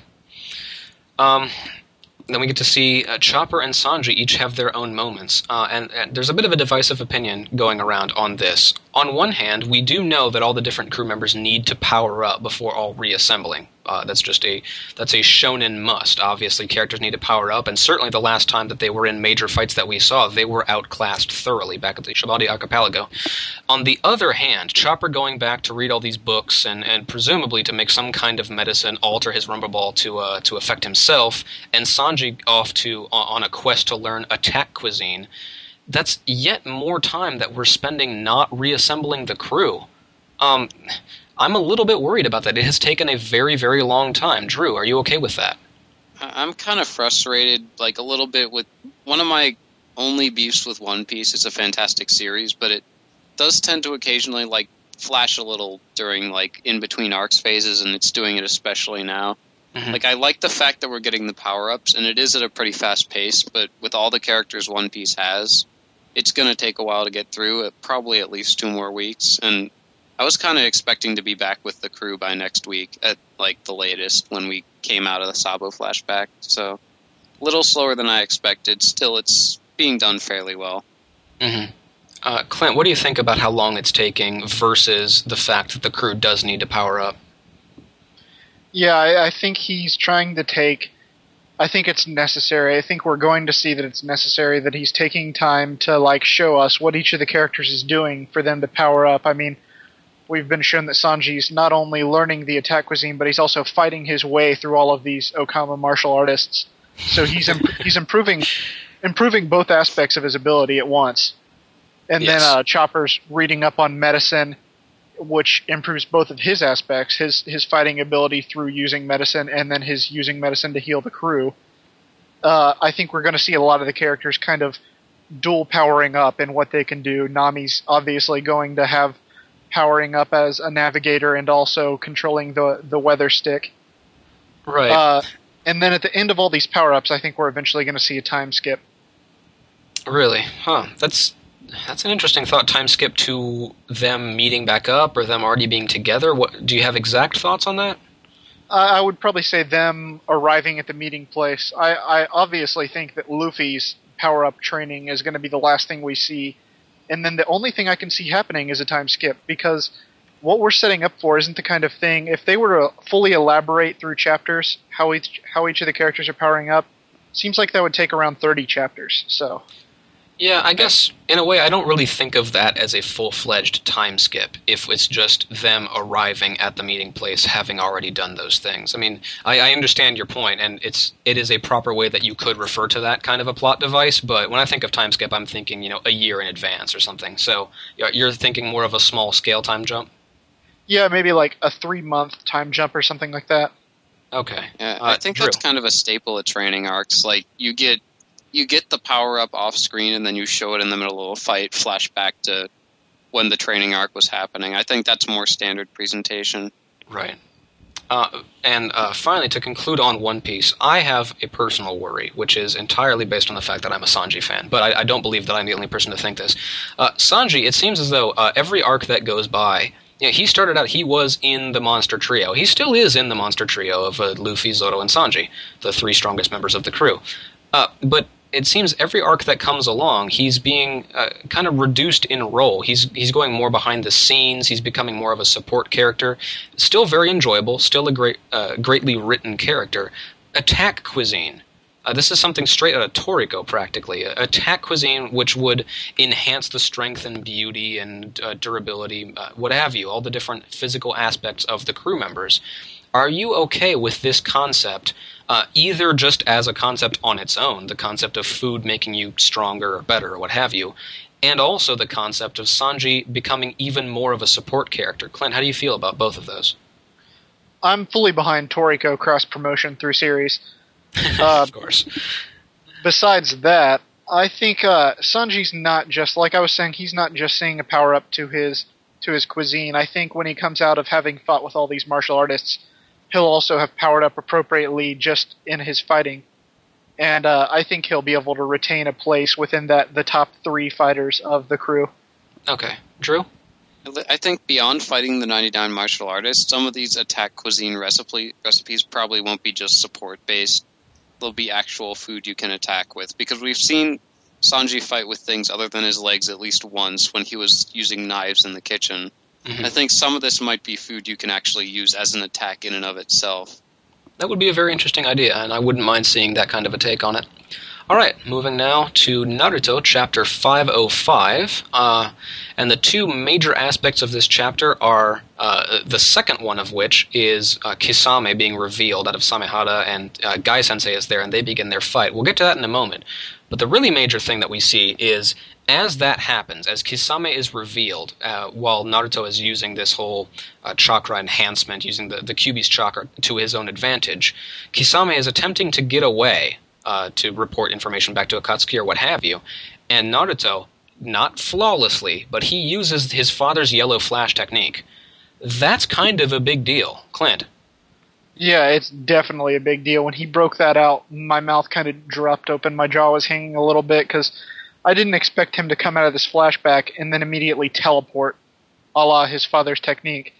Um, then we get to see uh, Chopper and Sanji each have their own moments, uh, and, and there's a bit of a divisive opinion going around on this. On one hand, we do know that all the different crew members need to power up before all reassembling. Uh, that's just a that's a shonen must. Obviously, characters need to power up, and certainly the last time that they were in major fights that we saw, they were outclassed thoroughly back at the Shabadi Archipelago. On the other hand, Chopper going back to read all these books and, and presumably to make some kind of medicine alter his Rumble Ball to uh, to affect himself, and Sanji off to on a quest to learn attack cuisine. That's yet more time that we're spending not reassembling the crew. Um, I'm a little bit worried about that. It has taken a very, very long time. Drew, are you okay with that? I'm kind of frustrated, like a little bit with one of my only beefs with One Piece. It's a fantastic series, but it does tend to occasionally like flash a little during like in between arcs phases, and it's doing it especially now. Mm-hmm. Like I like the fact that we're getting the power ups, and it is at a pretty fast pace. But with all the characters One Piece has, it's going to take a while to get through. It probably at least two more weeks, and I was kind of expecting to be back with the crew by next week at like the latest when we came out of the Sabo flashback. So a little slower than I expected. Still, it's being done fairly well. Mm-hmm. Uh, Clint, what do you think about how long it's taking versus the fact that the crew does need to power up? Yeah, I, I think he's trying to take... I think it's necessary. I think we're going to see that it's necessary, that he's taking time to like show us what each of the characters is doing for them to power up. I mean, we've been shown that Sanji's not only learning the attack cuisine, but he's also fighting his way through all of these Okama martial artists. So he's imp- he's improving improving both aspects of his ability at once. And yes. then uh, Chopper's reading up on medicine, which improves both of his aspects, his his fighting ability through using medicine, and then his using medicine to heal the crew. Uh, I think we're going to see a lot of the characters kind of dual powering up in what they can do. Nami's obviously going to have powering up as a navigator and also controlling the, the weather stick. Right. Uh, and then at the end of all these power-ups, I think we're eventually going to see a time skip. Really? Huh. That's that's an interesting thought. Time skip to them meeting back up or them already being together. What do you have exact thoughts on that? I I would probably say them arriving at the meeting place. I, I obviously think that Luffy's power-up training is going to be the last thing we see. And then the only thing I can see happening is a time skip, because what we're setting up for isn't the kind of thing... If they were to fully elaborate through chapters how each, how each of the characters are powering up, seems like that would take around thirty chapters, so... Yeah, I guess, in a way, I don't really think of that as a full-fledged time skip, if it's just them arriving at the meeting place having already done those things. I mean, I, I understand your point, and it's it is a proper way that you could refer to that kind of a plot device, but when I think of time skip, I'm thinking, you know, a year in advance or something. So you're thinking more of a small-scale time jump? Yeah, maybe like a three-month time jump or something like that. Okay. Yeah, Uh, I think Drew. that's kind of a staple of training arcs. Like, you get you get the power-up off-screen, and then you show it in the middle of a fight, flashback to when the training arc was happening. I think that's more standard presentation. Right. Uh, and uh, finally, to conclude on One Piece, I have a personal worry, which is entirely based on the fact that I'm a Sanji fan, but I, I don't believe that I'm the only person to think this. Uh, Sanji, it seems as though uh, every arc that goes by, you know, he started out, he was in the Monster Trio. He still is in the Monster Trio of uh, Luffy, Zoro, and Sanji, the three strongest members of the crew. Uh, but it seems every arc that comes along, he's being uh, kind of reduced in role. He's he's going more behind the scenes. He's becoming more of a support character. Still very enjoyable. Still a great, uh, greatly written character. Attack cuisine. Uh, this is something straight out of Toriko, practically. Attack cuisine, which would enhance the strength and beauty and uh, durability, uh, what have you, all the different physical aspects of the crew members. Are you okay with this concept, uh, either just as a concept on its own, the concept of food making you stronger or better or what have you, and also the concept of Sanji becoming even more of a support character? Clint, how do you feel about both of those? I'm fully behind Toriko cross-promotion through series. Uh, of course. Besides that, I think uh, Sanji's not just, like I was saying, he's not just seeing a power-up to his to his cuisine. I think when he comes out of having fought with all these martial artists, he'll also have powered up appropriately just in his fighting. And uh, I think he'll be able to retain a place within that the top three fighters of the crew. Okay. Drew? I think beyond fighting the ninety-nine martial artists, some of these attack cuisine recipe, recipes probably won't be just support-based. They'll be actual food you can attack with. Because we've seen Sanji fight with things other than his legs at least once when he was using knives in the kitchen. Mm-hmm. I think some of this might be food you can actually use as an attack in and of itself. That would be a very interesting idea, and I wouldn't mind seeing that kind of a take on it. All right, moving now to Naruto, chapter five oh five. Uh, and the two major aspects of this chapter are uh, the second one of which is uh, Kisame being revealed out of Samehada, and uh, Guy Sensei is there, and they begin their fight. We'll get to that in a moment. But the really major thing that we see is, as that happens, as Kisame is revealed, uh, while Naruto is using this whole uh, chakra enhancement, using the, the Kyuubi's chakra to his own advantage, Kisame is attempting to get away uh, to report information back to Akatsuki or what have you, and Naruto, not flawlessly, but he uses his father's yellow flash technique. That's kind of a big deal. Clint? Yeah, it's definitely a big deal. When he broke that out, my mouth kind of dropped open, my jaw was hanging a little bit, because I didn't expect him to come out of this flashback and then immediately teleport, a la his father's technique.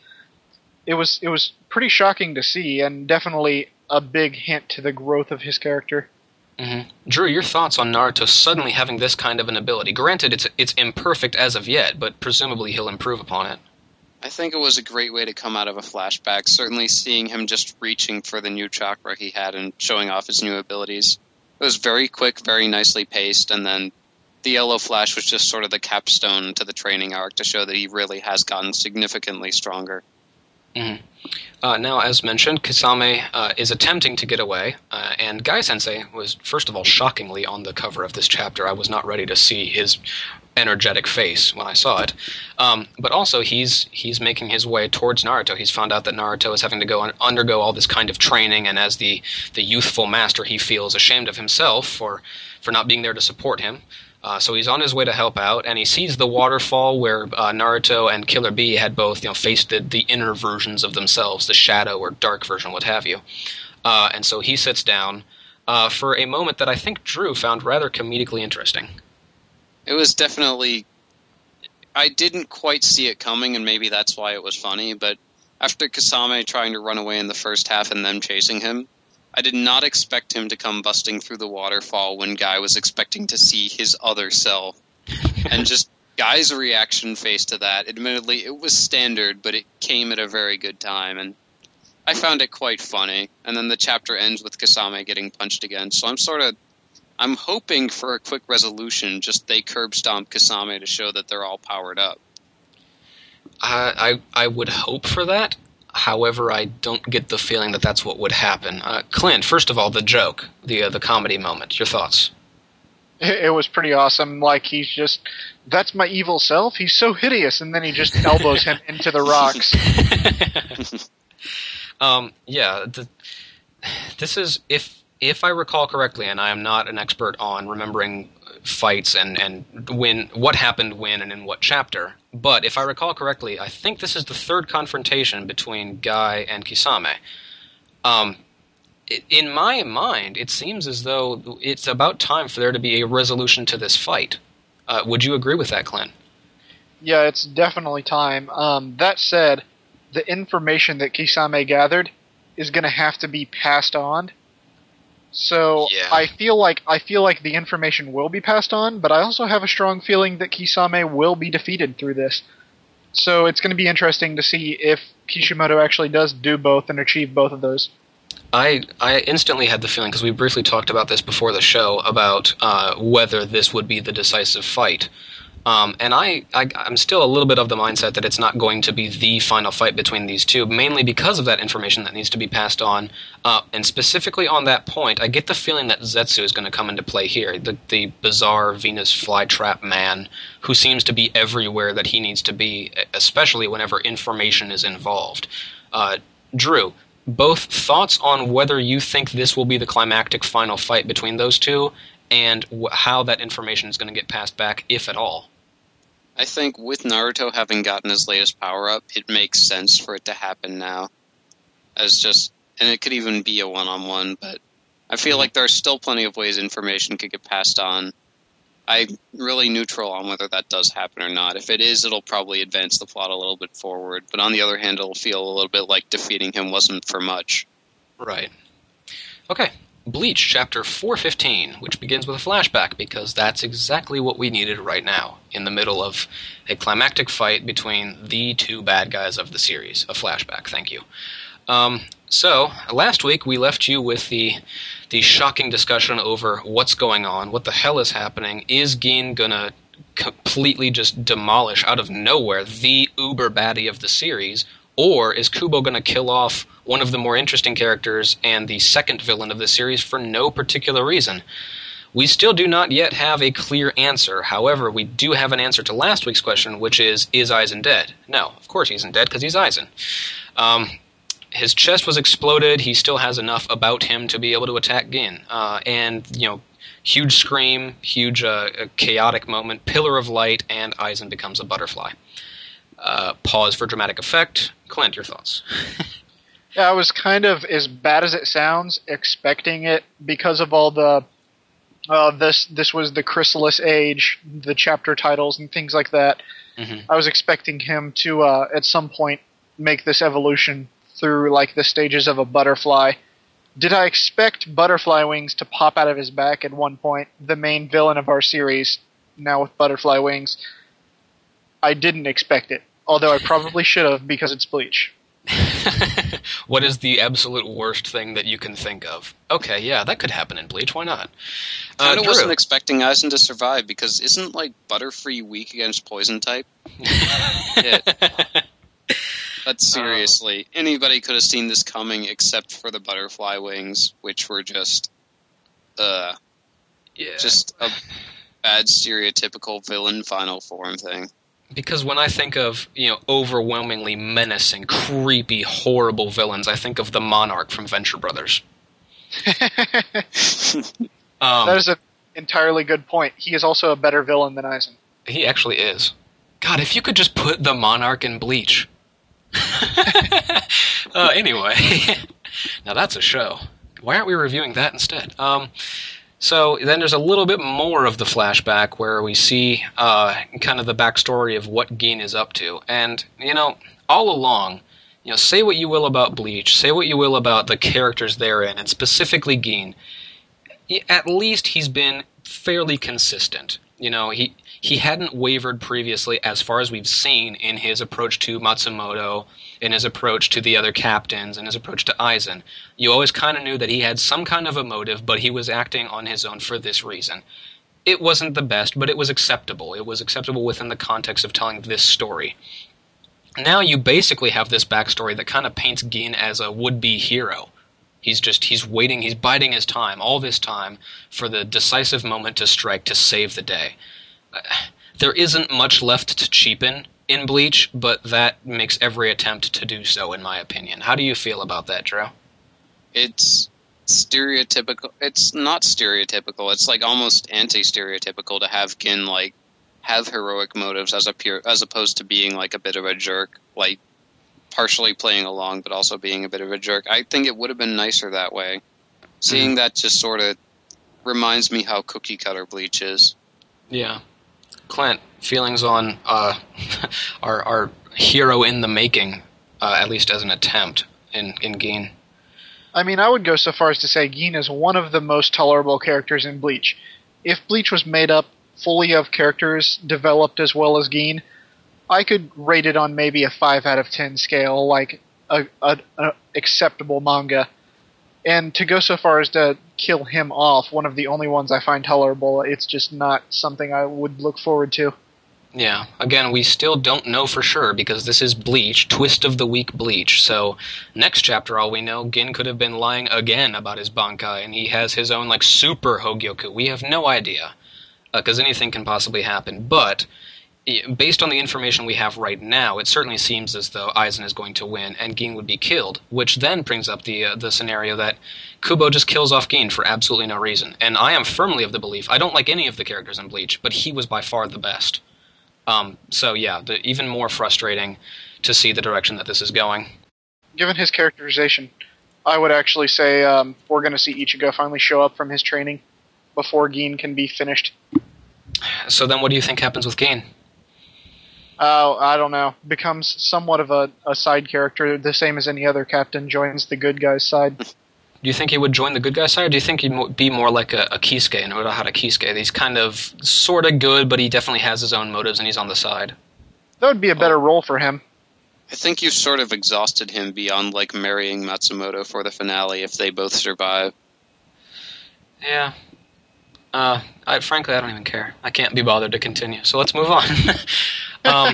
It was it was pretty shocking to see, and definitely a big hint to the growth of his character. Mm-hmm. Drew, your thoughts on Naruto suddenly having this kind of an ability? Granted, it's it's imperfect as of yet, but presumably he'll improve upon it. I think it was a great way to come out of a flashback, certainly seeing him just reaching for the new chakra he had and showing off his new abilities. It was very quick, very nicely paced, and then the yellow flash was just sort of the capstone to the training arc to show that he really has gotten significantly stronger. Mm-hmm. Uh, now, as mentioned, Kisame uh, is attempting to get away, uh, and Guy Sensei was, first of all, shockingly on the cover of this chapter. I was not ready to see his energetic face when I saw it. Um, but also, he's he's making his way towards Naruto. He's found out that Naruto is having to go un- undergo all this kind of training, and as the, the youthful master, he feels ashamed of himself for, for not being there to support him. Uh, so he's on his way to help out, and he sees the waterfall where uh, Naruto and Killer Bee had both, you know, faced the, the inner versions of themselves, the shadow or dark version, what have you. Uh, and so he sits down uh, for a moment that I think Drew found rather comedically interesting. It was definitely... I didn't quite see it coming, and maybe that's why it was funny, but After Kasame trying to run away in the first half and them chasing him, I did not expect him to come busting through the waterfall when Guy was expecting to see his other self. And just Guy's reaction face to that, admittedly, it was standard, but it came at a very good time, and I found it quite funny. And then the chapter ends with Kasame getting punched again, so I'm sort of, I'm hoping for a quick resolution, just they curb stomp Kasame to show that they're all powered up. I, I I would hope for that. However, I don't get the feeling that that's what would happen. Uh, Clint, first of all, the joke, the uh, the comedy moment. Your thoughts? It, it was pretty awesome. Like, he's just, that's my evil self? He's so hideous. And then he just elbows him into the rocks. um, yeah, the, this is, if if I recall correctly, and I am not an expert on remembering fights and, and when what happened when and in what chapter, but if I recall correctly, I think this is the third confrontation between Guy and Kisame. Um, it, in my mind, it seems as though it's about time for there to be a resolution to this fight. Uh, would you agree with that, Clint? Yeah, it's definitely time. Um, that said, the information that Kisame gathered is going to have to be passed on. So yeah. I feel like I feel like the information will be passed on, but I also have a strong feeling that Kisame will be defeated through this. So it's going to be interesting to see if Kishimoto actually does do both and achieve both of those. I I instantly had the feeling, because we briefly talked about this before the show, about uh, whether this would be the decisive fight. Um, and I, I, I'm still a little bit of the mindset that it's not going to be the final fight between these two, mainly because of that information that needs to be passed on. Uh, and specifically on that point, I get the feeling that Zetsu is going to come into play here, the, the bizarre Venus flytrap man who seems to be everywhere that he needs to be, especially whenever information is involved. Uh, Drew, both thoughts on whether you think this will be the climactic final fight between those two, and wh- how that information is going to get passed back, if at all. I think with Naruto having gotten his latest power-up, it makes sense for it to happen now. As just, and it could even be a one-on-one, but I feel mm-hmm. like there are still plenty of ways information could get passed on. I'm really neutral on whether that does happen or not. If it is, it'll probably advance the plot a little bit forward, but on the other hand, it'll feel a little bit like defeating him wasn't for much. Right. Okay. Bleach, chapter four fifteen, which begins with a flashback, because that's exactly what we needed right now, in the middle of a climactic fight between the two bad guys of the series. A flashback, thank you. Um, so, last week we left you with the the shocking discussion over what's going on, what the hell is happening, is Gin gonna completely just demolish out of nowhere the uber baddie of the series, or is Kubo going to kill off one of the more interesting characters and the second villain of the series for no particular reason? We still do not yet have a clear answer. However, we do have an answer to last week's question, which is, is Aizen dead? No, of course he isn't dead, because he's Aizen. Um, his chest was exploded. He still has enough about him to be able to attack Gin. Uh, and, you know, huge scream, huge uh, chaotic moment, pillar of light, and Aizen becomes a butterfly. Uh, pause for dramatic effect. Clint, your thoughts? Yeah, I was kind of, as bad as it sounds, expecting it because of all the, uh, this this was the Chrysalis Age, the chapter titles and things like that. Mm-hmm. I was expecting him to, uh, at some point, make this evolution through, like, the stages of a butterfly. Did I expect butterfly wings to pop out of his back at one point, the main villain of our series, now with butterfly wings? I didn't expect it, although I probably should have, because it's Bleach. What is the absolute worst thing that you can think of? Okay, yeah, that could happen in Bleach. Why not? Uh, I kind of wasn't expecting Aizen to survive, because isn't, like, Butterfree weak against Poison type? Yeah. But seriously, oh. Anybody could have seen this coming except for the butterfly wings, which were just, uh, yeah. just a bad stereotypical villain final form thing. Because when I think of, you know, overwhelmingly menacing, creepy, horrible villains, I think of the Monarch from Venture Brothers. um, that is an entirely good point. He is also a better villain than Aizen. He actually is. God, if you could just put the Monarch in Bleach. uh, anyway, now that's a show. Why aren't we reviewing that instead? Um... So then there's a little bit more of the flashback where we see uh, kind of the backstory of what Gin is up to. And, you know, all along, you You know, say what you will about Bleach, say what you will about the characters therein, and specifically Gin. At least he's been fairly consistent. You know, he he hadn't wavered previously as far as we've seen in his approach to Matsumoto, in his approach to the other captains, in his approach to Aizen. You always kind of knew that he had some kind of a motive, but he was acting on his own for this reason. It wasn't the best, but it was acceptable. It was acceptable within the context of telling this story. Now you basically have this backstory that kind of paints Gin as a would-be hero. He's just, he's waiting, he's biding his time, all this time, for the decisive moment to strike to save the day. Uh, there isn't much left to cheapen in Bleach, but that makes every attempt to do so, in my opinion. How do you feel about that, Drew? It's stereotypical. It's not stereotypical. It's like almost anti-stereotypical to have Gin, like, have heroic motives as a pure, as opposed to being like a bit of a jerk, like partially playing along but also being a bit of a jerk. I think it would have been nicer that way. Seeing mm. that just sort of reminds me how cookie cutter Bleach is. Yeah. Clint, feelings on uh, our our hero in the making, uh, at least as an attempt in, in Gin? I mean, I would go so far as to say Gin is one of the most tolerable characters in Bleach. If Bleach was made up fully of characters developed as well as Gin, I could rate it on maybe a five out of ten scale, like a, a, a acceptable manga. And to go so far as to kill him off, one of the only ones I find tolerable, it's just not something I would look forward to. Yeah, again, we still don't know for sure, because this is Bleach, twist of the week Bleach, so next chapter, all we know, Gin could have been lying again about his Bankai, and he has his own, like, super Hogyoku. We have no idea, because uh, anything can possibly happen, but based on the information we have right now, it certainly seems as though Aizen is going to win, and Gin would be killed, which then brings up the uh, the scenario that Kubo just kills off Gin for absolutely no reason, and I am firmly of the belief, I don't like any of the characters in Bleach, but he was by far the best. Um, so yeah, the, even more frustrating to see the direction that this is going. Given his characterization, I would actually say um, we're going to see Ichigo finally show up from his training before Gin can be finished. So then what do you think happens with Gin? Uh, I don't know. Becomes somewhat of a, a side character, the same as any other captain, joins the good guy's side. Do you think he would join the good guy side, or do you think he'd be more like a, a Kisuke, an Urahara Kisuke? He's kind of sort of good, but he definitely has his own motives, and he's on the side. That would be a better oh. role for him. I think you've sort of exhausted him beyond, like, marrying Matsumoto for the finale if they both survive. Yeah. Uh, I, frankly, I don't even care. I can't be bothered to continue, so let's move on. um...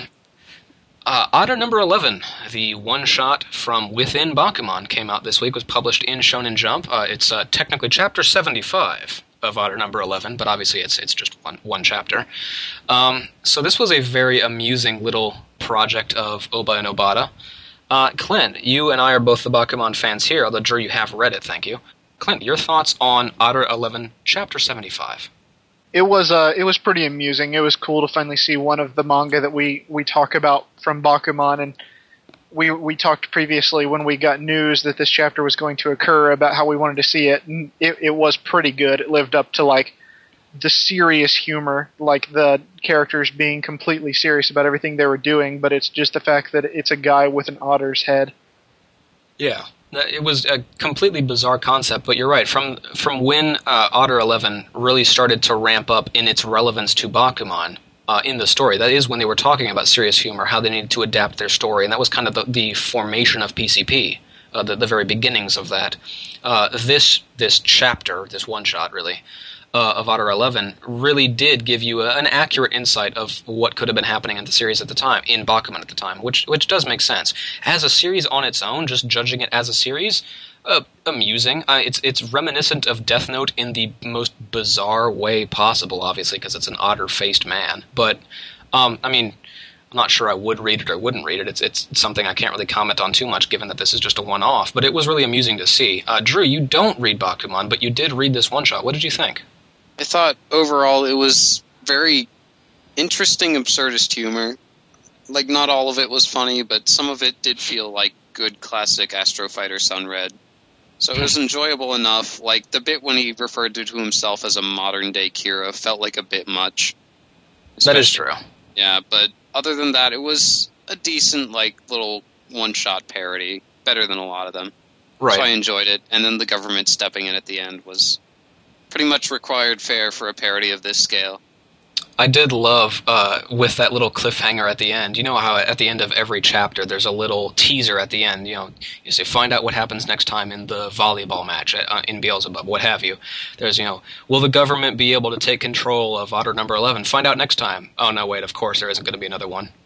Uh, Otter number eleven, the one-shot from Within Bakuman, came out this week, was published in Shonen Jump. Uh, it's uh, technically chapter seventy-five of Otter number eleven, but obviously it's it's just one, one chapter. Um, so this was a very amusing little project of Oba and Obata. Uh, Clint, you and I are both the Bakuman fans here, although Drew, you have read it, thank you. Clint, your thoughts on Otter eleven, chapter seventy-five? It was uh, it was pretty amusing. It was cool to finally see one of the manga that we, we talk about from Bakuman, and we we talked previously when we got news that this chapter was going to occur about how we wanted to see it, and it, it was pretty good. It lived up to like the serious humor, like the characters being completely serious about everything they were doing, but it's just the fact that it's a guy with an otter's head. Yeah. It was a completely bizarre concept, but you're right. From from when uh, Otter eleven really started to ramp up in its relevance to Bakuman uh, in the story, that is when they were talking about serious humor, how they needed to adapt their story, and that was kind of the, the formation of P C P, uh, the, the very beginnings of that. Uh, this this chapter, this one-shot really, uh, of Otter eleven really did give you a, an accurate insight of what could have been happening in the series at the time, in Bakuman at the time, which which does make sense. As a series on its own, just judging it as a series, uh, amusing. Uh, it's it's reminiscent of Death Note in the most bizarre way possible, obviously, because it's an otter-faced man. But, um, I mean, I'm not sure I would read it or wouldn't read it. It's it's something I can't really comment on too much, given that this is just a one-off. But it was really amusing to see. Uh, Drew, you don't read Bakuman, but you did read this one-shot. What did you think? I thought overall it was very interesting, absurdist humor. Like, not all of it was funny, but some of it did feel like good classic Astro Fighter Sunred. So it was enjoyable enough. Like, the bit when he referred to himself as a modern-day Kira felt like a bit much. That is true. Yeah, but other than that, it was a decent, like, little one-shot parody, better than a lot of them. Right. So I enjoyed it, and then the government stepping in at the end was pretty much required fare for a parody of this scale. I did love, uh, with that little cliffhanger at the end, you know how at the end of every chapter there's a little teaser at the end, you know, you say, find out what happens next time in the volleyball match uh, in Beelzebub, what have you. There's, you know, will the government be able to take control of Otter number eleven? Find out next time. Oh, no, wait, of course there isn't going to be another one.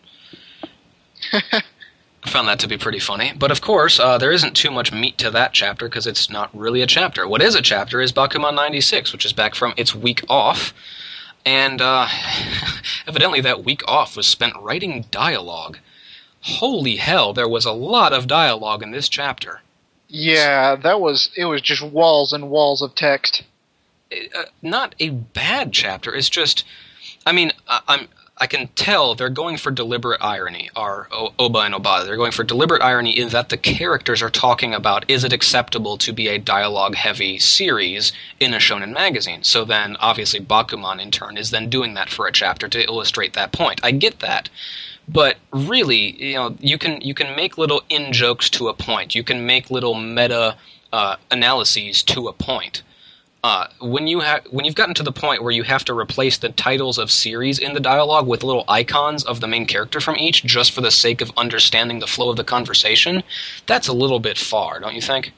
I found that to be pretty funny. But of course, uh, there isn't too much meat to that chapter because it's not really a chapter. What is a chapter is Bakuman ninety-six, which is back from its week off. And uh, evidently that week off was spent writing dialogue. Holy hell, there was a lot of dialogue in this chapter. Yeah, that was, it was just walls and walls of text. Uh, not a bad chapter, it's just, I mean, I, I'm... I can tell they're going for deliberate irony, are o- Oba and Obata. They're going for deliberate irony in that the characters are talking about, is it acceptable to be a dialogue-heavy series in a shonen magazine? So then, obviously, Bakuman, in turn, is then doing that for a chapter to illustrate that point. I get that. But really, you know, you can you can make little in-jokes to a point. You can make little meta uh, analyses to a point. Uh, when you ha- when you've gotten to the point where you have to replace the titles of series in the dialogue with little icons of the main character from each just for the sake of understanding the flow of the conversation, that's a little bit far, don't you think?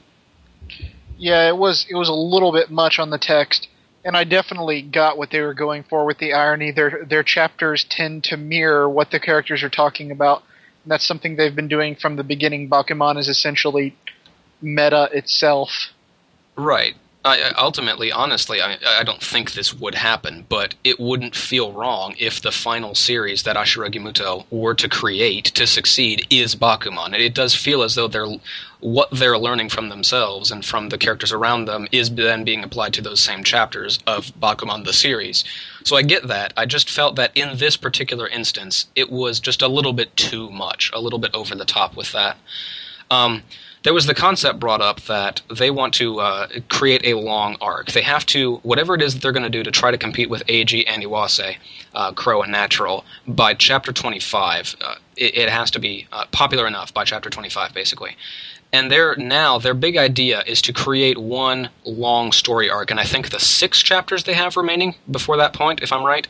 Yeah, it was it was a little bit much on the text, and I definitely got what they were going for with the irony. Their their chapters tend to mirror what the characters are talking about, and that's something they've been doing from the beginning. Bakuman is essentially meta itself. Right. I, ultimately, honestly, I, I don't think this would happen, but it wouldn't feel wrong if the final series that Ashiragi Muto were to create to succeed is Bakuman. It does feel as though they're what they're learning from themselves and from the characters around them is then being applied to those same chapters of Bakuman the series. So I get that. I just felt that in this particular instance, it was just a little bit too much, a little bit over the top with that. Um... There was the concept brought up that they want to uh, create a long arc. They have to, whatever it is that they're going to do to try to compete with Eiji and Iwase, uh, Crow and Natural, by chapter twenty-five. Uh, it, it has to be uh, popular enough by chapter twenty-five, basically. And they're now, their big idea is to create one long story arc, and I think the six chapters they have remaining before that point, if I'm right.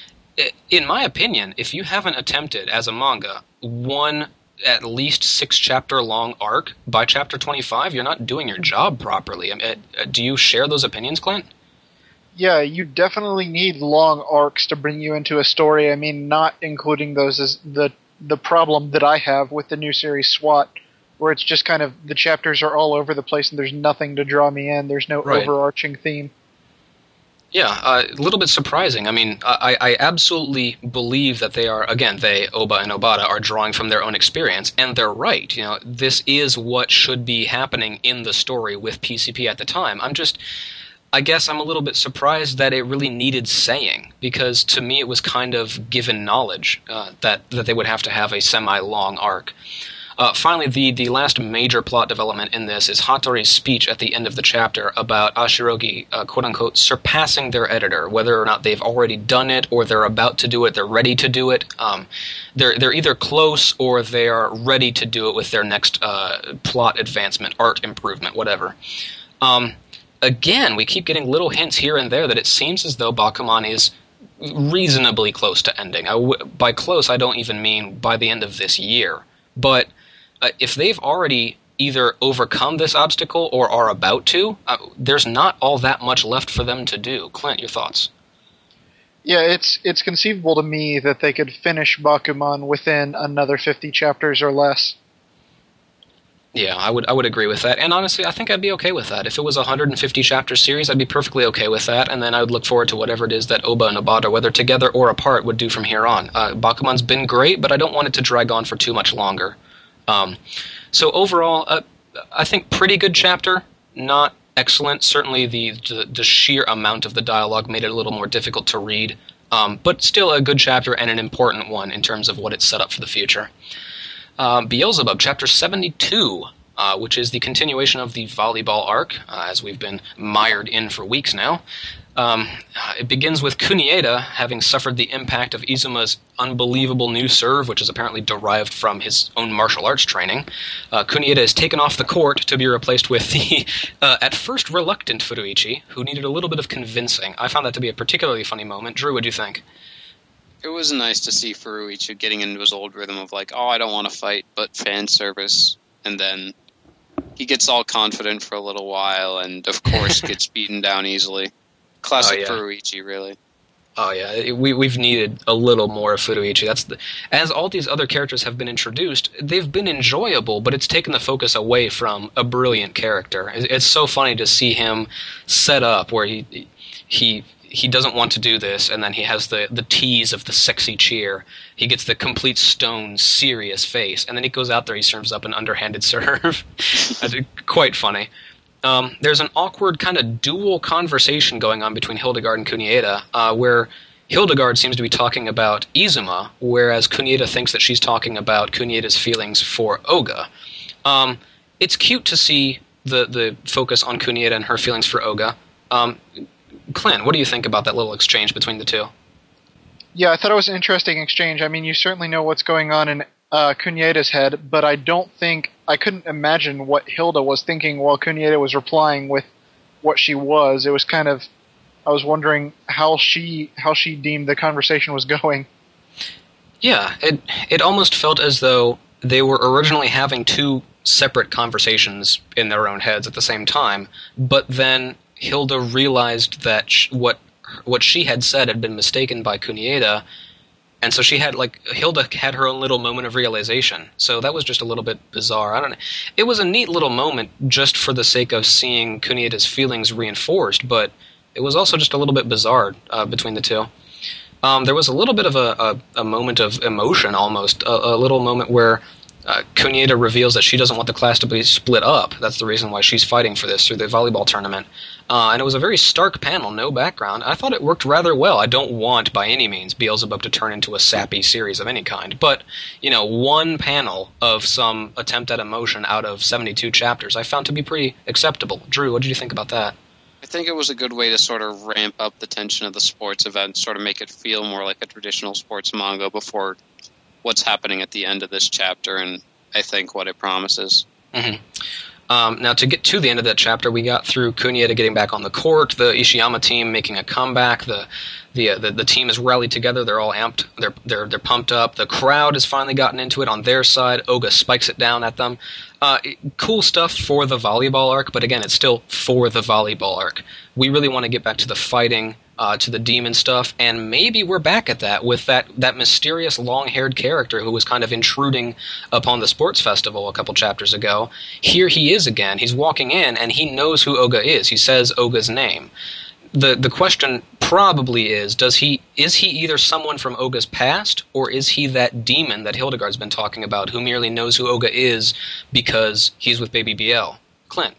In my opinion, if you haven't attempted, as a manga, one at least six chapter long arc by chapter twenty-five, you're not doing your job properly. I mean, uh, do you share those opinions, Clint? Yeah, you definitely need long arcs to bring you into a story. I mean, not including those is the the problem that I have with the new series SWAT, where it's just kind of the chapters are all over the place and there's nothing to draw me in. There's no right. overarching theme. Yeah, uh, a little bit surprising. I mean, I, I absolutely believe that they are, again, they, Oba and Obata, are drawing from their own experience, and they're right. You know, this is what should be happening in the story with P C P at the time. I'm just, I guess I'm a little bit surprised that it really needed saying, because to me it was kind of given knowledge uh, that, that they would have to have a semi-long arc. Uh, finally, the, the last major plot development in this is Hattori's speech at the end of the chapter about Ashiragi, uh, quote-unquote, surpassing their editor, whether or not they've already done it or they're about to do it, they're ready to do it. Um, they're, they're either close or they are ready to do it with their next uh, plot advancement, art improvement, whatever. Um, again, we keep getting little hints here and there that it seems as though Bakuman is reasonably close to ending. I w- by close, I don't even mean by the end of this year. But uh, if they've already either overcome this obstacle or are about to, uh, there's not all that much left for them to do. Clint, your thoughts? Yeah, it's it's conceivable to me that they could finish Bakuman within another fifty chapters or less. Yeah, I would I would agree with that. And honestly, I think I'd be okay with that. If it was a one hundred fifty chapter series, I'd be perfectly okay with that, and then I would look forward to whatever it is that Oba and Obata, whether together or apart, would do from here on. Uh, Bakuman's been great, but I don't want it to drag on for too much longer. Um, so overall, uh, I think pretty good chapter, not excellent. Certainly the, the, the sheer amount of the dialogue made it a little more difficult to read, um, but still a good chapter and an important one in terms of what it's set up for the future. Um, Beelzebub, chapter seventy-two, uh, which is the continuation of the volleyball arc, uh, as we've been mired in for weeks now. Um, it begins with Kunieda having suffered the impact of Izuma's unbelievable new serve, which is apparently derived from his own martial arts training. Uh, Kunieda is taken off the court to be replaced with the, uh, at first, reluctant Furuichi, who needed a little bit of convincing. I found that to be a particularly funny moment. Drew, what do you think? It was nice to see Furuichi getting into his old rhythm of like, oh, I don't want to fight, but fan service. And then he gets all confident for a little while and, of course, gets beaten down easily. Classic oh, yeah. Furuichi, really. Oh yeah, we we've needed a little more of Furuichi. That's the, as all these other characters have been introduced, they've been enjoyable, but it's taken the focus away from a brilliant character. It's so funny to see him set up where he he he doesn't want to do this, and then he has the the tease of the sexy cheer. He gets the complete stone, serious face, and then he goes out there, he serves up an underhanded serve. That's quite funny. Um, there's an awkward kind of dual conversation going on between Hildegard and Kunieda, uh, where Hildegard seems to be talking about Izuma, whereas Kunieda thinks that she's talking about Kunieda's feelings for Oga. Um, it's cute to see the, the focus on Kunieda and her feelings for Oga. Um, Clint, what do you think about that little exchange between the two? Yeah, I thought it was an interesting exchange. I mean, you certainly know what's going on in uh, Kunieda's head, but I don't think I couldn't imagine what Hilda was thinking while Kunieda was replying with what she was. It was kind of, I was wondering how she how she deemed the conversation was going. Yeah, it it almost felt as though they were originally having two separate conversations in their own heads at the same time, but then Hilda realized that sh- what what she had said had been mistaken by Kunieda. And so she had, like, Hilda had her own little moment of realization. So that was just a little bit bizarre. I don't know. It was a neat little moment just for the sake of seeing Kunieda's feelings reinforced, but it was also just a little bit bizarre uh, between the two. Um, there was a little bit of a, a, a moment of emotion, almost. A, a little moment where uh, Kunieda reveals that she doesn't want the class to be split up. That's the reason why she's fighting for this through the volleyball tournament. Uh, and it was a very stark panel, no background. I thought it worked rather well. I don't want, by any means, Beelzebub to turn into a sappy series of any kind. But, you know, one panel of some attempt at emotion out of seventy-two chapters I found to be pretty acceptable. Drew, what did you think about that? I think it was a good way to sort of ramp up the tension of the sports event, sort of make it feel more like a traditional sports manga before what's happening at the end of this chapter, and I think what it promises. Mm-hmm. Um, now, to get to the end of that chapter, we got through Kunieda getting back on the court, the Ishiyama team making a comeback, the the uh, the, the team is rallied together, they're all amped, they're they're they're pumped up, the crowd has finally gotten into it on their side, Oga spikes it down at them. Uh, cool stuff for the volleyball arc, but again, it's still for the volleyball arc. We really want to get back to the fighting, uh, to the demon stuff, and maybe we're back at that with that, that mysterious long-haired character who was kind of intruding upon the sports festival a couple chapters ago. Here he is again. He's walking in, and he knows who Oga is. He says Oga's name. The the question probably is, does he is he either someone from Oga's past, or is he that demon that Hildegard's been talking about, who merely knows who Oga is because he's with Baby B L? Clint.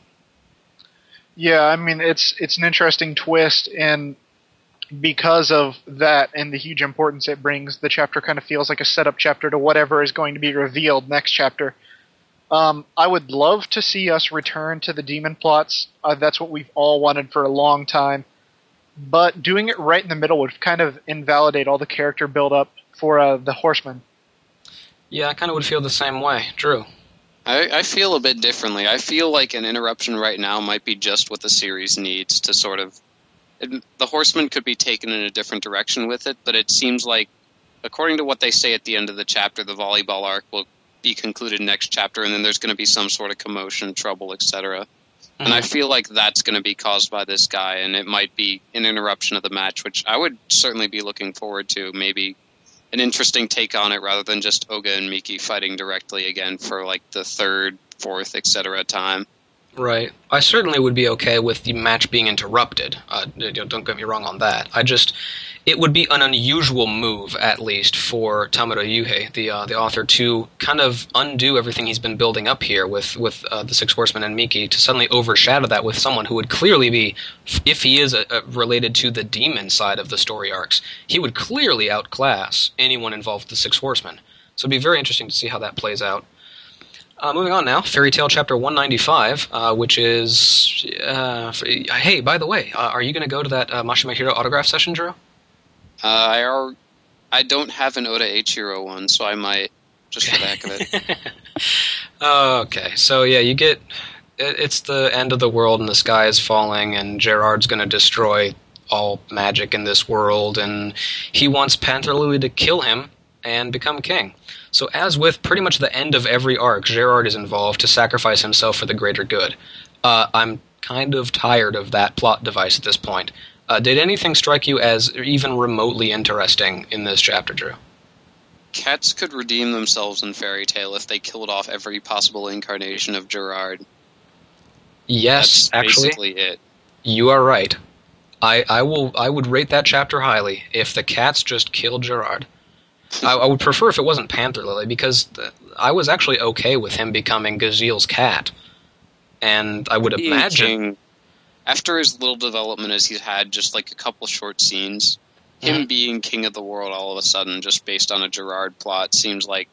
Yeah, I mean, it's it's an interesting twist, and because of that and the huge importance it brings, the chapter kind of feels like a setup chapter to whatever is going to be revealed next chapter. Um, I would love to see us return to the demon plots. Uh, that's what we've all wanted for a long time. But doing it right in the middle would kind of invalidate all the character build-up for uh, the Horsemen. Yeah, I kind of would feel the same way. Drew? I, I feel a bit differently. I feel like an interruption right now might be just what the series needs to sort of... It, the Horsemen could be taken in a different direction with it, but it seems like, according to what they say at the end of the chapter, the volleyball arc will be concluded next chapter, and then there's going to be some sort of commotion, trouble, et cetera. And I feel like that's going to be caused by this guy, and it might be an interruption of the match, which I would certainly be looking forward to. Maybe an interesting take on it rather than just Oga and Miki fighting directly again for like the third, fourth, et cetera time. Right. I certainly would be okay with the match being interrupted. Uh, don't get me wrong on that. I just... It would be an unusual move, at least, for Tamura Yuhei, the uh, the author, to kind of undo everything he's been building up here with, with uh, the Six Horsemen and Miki, to suddenly overshadow that with someone who would clearly be, if he is a, a related to the demon side of the story arcs, he would clearly outclass anyone involved with the Six Horsemen. So it'd be very interesting to see how that plays out. Uh, moving on now, Fairy Tale Chapter one ninety-five, uh, which is... Uh, f- hey, by the way, uh, are you going to go to that uh, Mashima Hiro autograph session, Drew? Uh, I are, I don't have an Oda Eiichiro one, so I might, just for the heck of it. Okay, so yeah, you get... It, it's the end of the world and the sky is falling, and Gerard's going to destroy all magic in this world, and he wants Panther Louis to kill him and become king. So as with pretty much the end of every arc, Gerard is involved to sacrifice himself for the greater good. Uh, I'm kind of tired of that plot device at this point. Uh, did anything strike you as even remotely interesting in this chapter, Drew? Cats could redeem themselves in Fairy Tale if they killed off every possible incarnation of Gerard. Yes, That's actually, basically it. You are right. I, I will. I would rate that chapter highly if the cats just killed Gerard. I, I would prefer if it wasn't Panther Lily, because th- I was actually okay with him becoming Gaziel's cat. And I would Being imagine... king, after as little development as he's had, just like a couple short scenes, him Mhm. being king of the world all of a sudden, just based on a Gerard plot, seems like,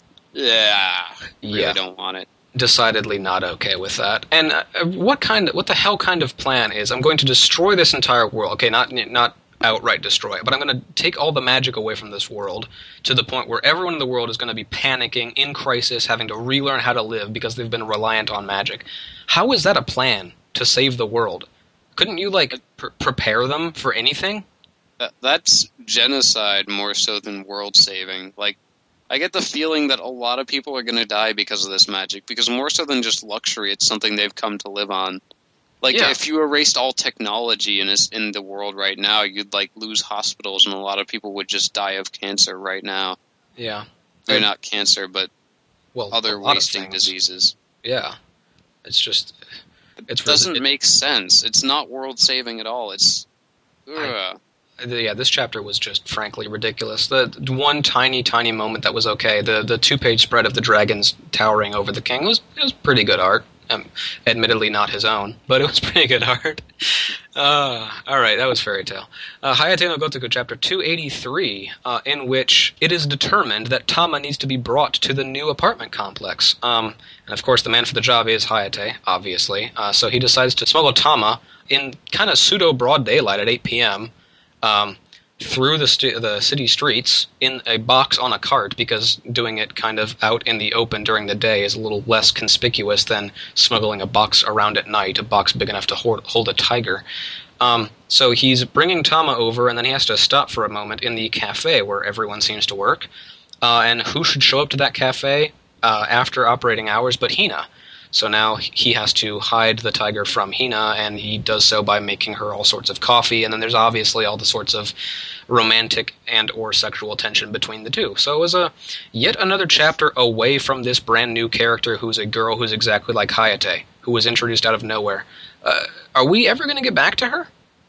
yeah, really Yeah. don't want it. Decidedly not okay with that. And uh, what kind of, what the hell kind of plan is, I'm going to destroy this entire world. Okay, not not outright destroy it, but I'm going to take all the magic away from this world to the point where everyone in the world is going to be panicking, in crisis, having to relearn how to live because they've been reliant on magic. How is that a plan to save the world? Couldn't you, like, pr- prepare them for anything? That, that's genocide more so than world saving. Like, I get the feeling that a lot of people are going to die because of this magic, because more so than just luxury, it's something they've come to live on. Like, Yeah. if you erased all technology in, this, in the world right now, you'd, like, lose hospitals, and a lot of people would just die of cancer right now. Yeah. Or And- not cancer, but Well, other a lot of wasting things. diseases. Yeah. It's just... It's It doesn't it- make sense. It's not world-saving at all. It's... Ugh. Yeah, this chapter was just frankly ridiculous. The the one tiny, tiny moment that was okay, the the two page spread of the dragons towering over the king was it was pretty good art. Um, admittedly not his own, but it was pretty good art. Uh, all right, that was Fairy Tale. Uh, Hayate no Gotoku chapter two eighty-three, uh, in which it is determined that Tama needs to be brought to the new apartment complex. Um, and of course, the man for the job is Hayate, obviously. Uh, so he decides to smuggle Tama in kind of pseudo broad daylight at eight p.m. Um, through the st- the city streets in a box on a cart, because doing it kind of out in the open during the day is a little less conspicuous than smuggling a box around at night, a box big enough to hold, hold a tiger. Um, so he's bringing Tama over, and then he has to stop for a moment in the cafe where everyone seems to work. Uh, and who should show up to that cafe uh, after operating hours but Hina? So now he has to hide the tiger from Hina, and he does so by making her all sorts of coffee, and then there's obviously all the sorts of romantic and or sexual tension between the two. So it was a yet another chapter away from this brand new character who's a girl who's exactly like Hayate, who was introduced out of nowhere. Uh, are we ever going to get back to her?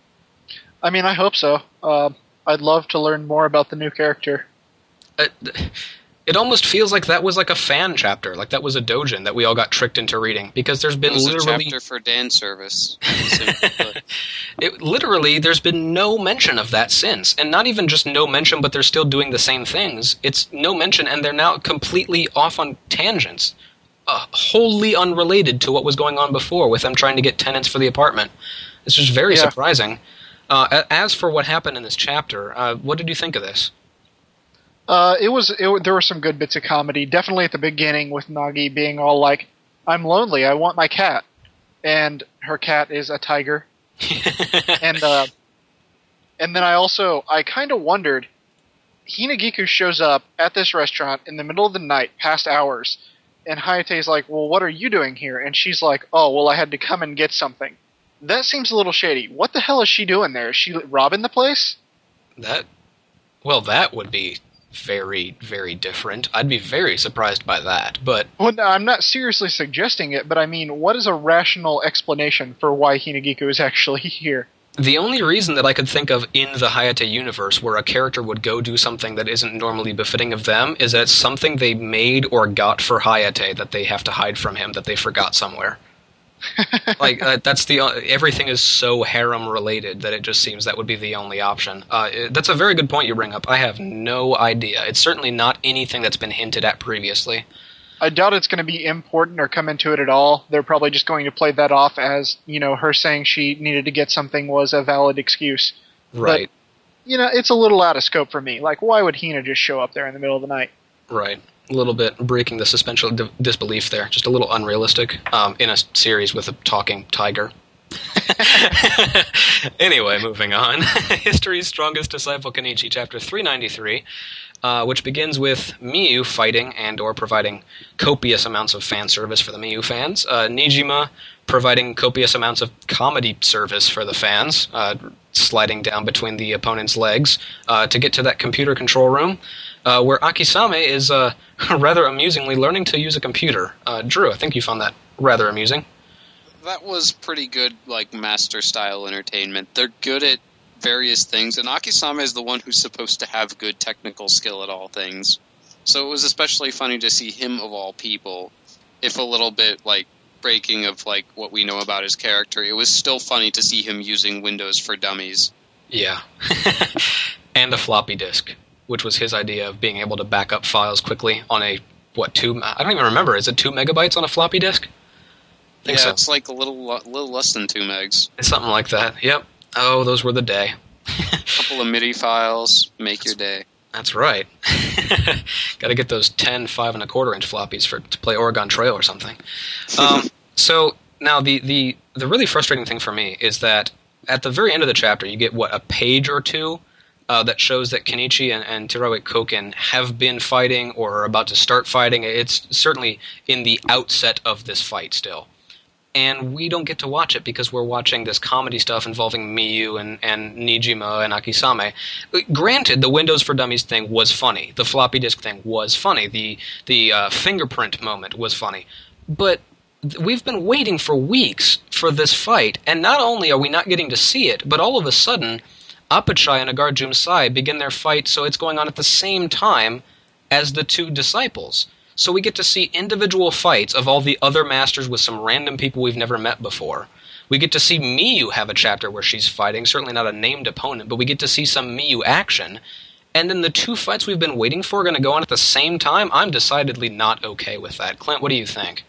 I mean, I hope so. Uh, I'd love to learn more about the new character. Uh, It almost feels like that was like a fan chapter, like that was a doujin that we all got tricked into reading, because there's been It was literally... a chapter for Dan service. Simply put. it, literally, there's been no mention of that since. And not even just no mention, but they're still doing the same things. It's no mention, and they're now completely off on tangents. Uh, wholly unrelated to what was going on before with them trying to get tenants for the apartment. It's just very Yeah. surprising. Uh, as for what happened in this chapter, uh, what did you think of this? Uh, it was it, there were some good bits of comedy. Definitely at the beginning with Nagi being all like, "I'm lonely. I want my cat," and her cat is a tiger. and uh, and then I also I kind of wondered. Hinagiku shows up at this restaurant in the middle of the night, past hours, and Hayate's like, "Well, what are you doing here?" And she's like, "Oh, well, I had to come and get something." That seems a little shady. What the hell is she doing there? Is she robbing the place? That, well, that would be very, very different. I'd be very surprised by that, but... Well, no, I'm not seriously suggesting it, but I mean, what is a rational explanation for why Hinagiku is actually here? The only reason that I could think of in the Hayate universe where a character would go do something that isn't normally befitting of them is that it's something they made or got for Hayate that they have to hide from him, that they forgot somewhere. like uh, that's the uh, everything is so harem related that it just seems that would be the only option. Uh, it, that's a very good point you bring up. I have no idea. It's certainly not anything that's been hinted at previously. I doubt it's going to be important or come into it at all. They're probably just going to play that off as, you know, her saying she needed to get something was a valid excuse. Right. But, you know, it's a little out of scope for me. Like, why would Hina just show up there in the middle of the night? Right. A little bit breaking the suspension of di- disbelief there. Just a little unrealistic um, in a series with a talking tiger. Anyway, moving on. History's Strongest Disciple Kenichi, chapter three ninety-three, uh, which begins with Miyu fighting and or providing copious amounts of fan service for the Miyu fans. Uh, Nijima providing copious amounts of comedy service for the fans, uh, sliding down between the opponent's legs uh, to get to that computer control room, uh, where Akisame is uh, rather amusingly learning to use a computer. Uh, Drew, I think you found that rather amusing. That was pretty good, like, master-style entertainment. They're good at various things, and Akisame is the one who's supposed to have good technical skill at all things. So it was especially funny to see him, of all people, if a little bit, like, breaking of, like, what we know about his character. It was still funny to see him using Windows for Dummies. Yeah. And a floppy disk, which was his idea of being able to back up files quickly on a, what, two... I don't even remember. Is it two megabytes on a floppy disk? I think yeah, so. It's like a little little less than two megs. It's something like that. Yep. Oh, those were the day. A couple of MIDI files, make your day. That's right. Got to get those ten, five and a quarter inch floppies for to play Oregon Trail or something. Um, so now the, the the really frustrating thing for me is that at the very end of the chapter, you get what, a page or two uh, that shows that Kenichi and, and Terawe Koken have been fighting or are about to start fighting. It's certainly in the outset of this fight still. And we don't get to watch it because we're watching this comedy stuff involving Miyu and, and Nijima and Akisame. Granted, the Windows for Dummies thing was funny. The floppy disk thing was funny. The the uh, fingerprint moment was funny. But th- we've been waiting for weeks for this fight, and not only are we not getting to see it, but all of a sudden, Apachai and Nagarjun Sai begin their fight, so it's going on at the same time as the two disciples. So we get to see individual fights of all the other masters with some random people we've never met before. We get to see Miyu have a chapter where she's fighting, certainly not a named opponent, but we get to see some Miyu action. And then the two fights we've been waiting for are going to go on at the same time? I'm decidedly not okay with that. Clint, what do you think?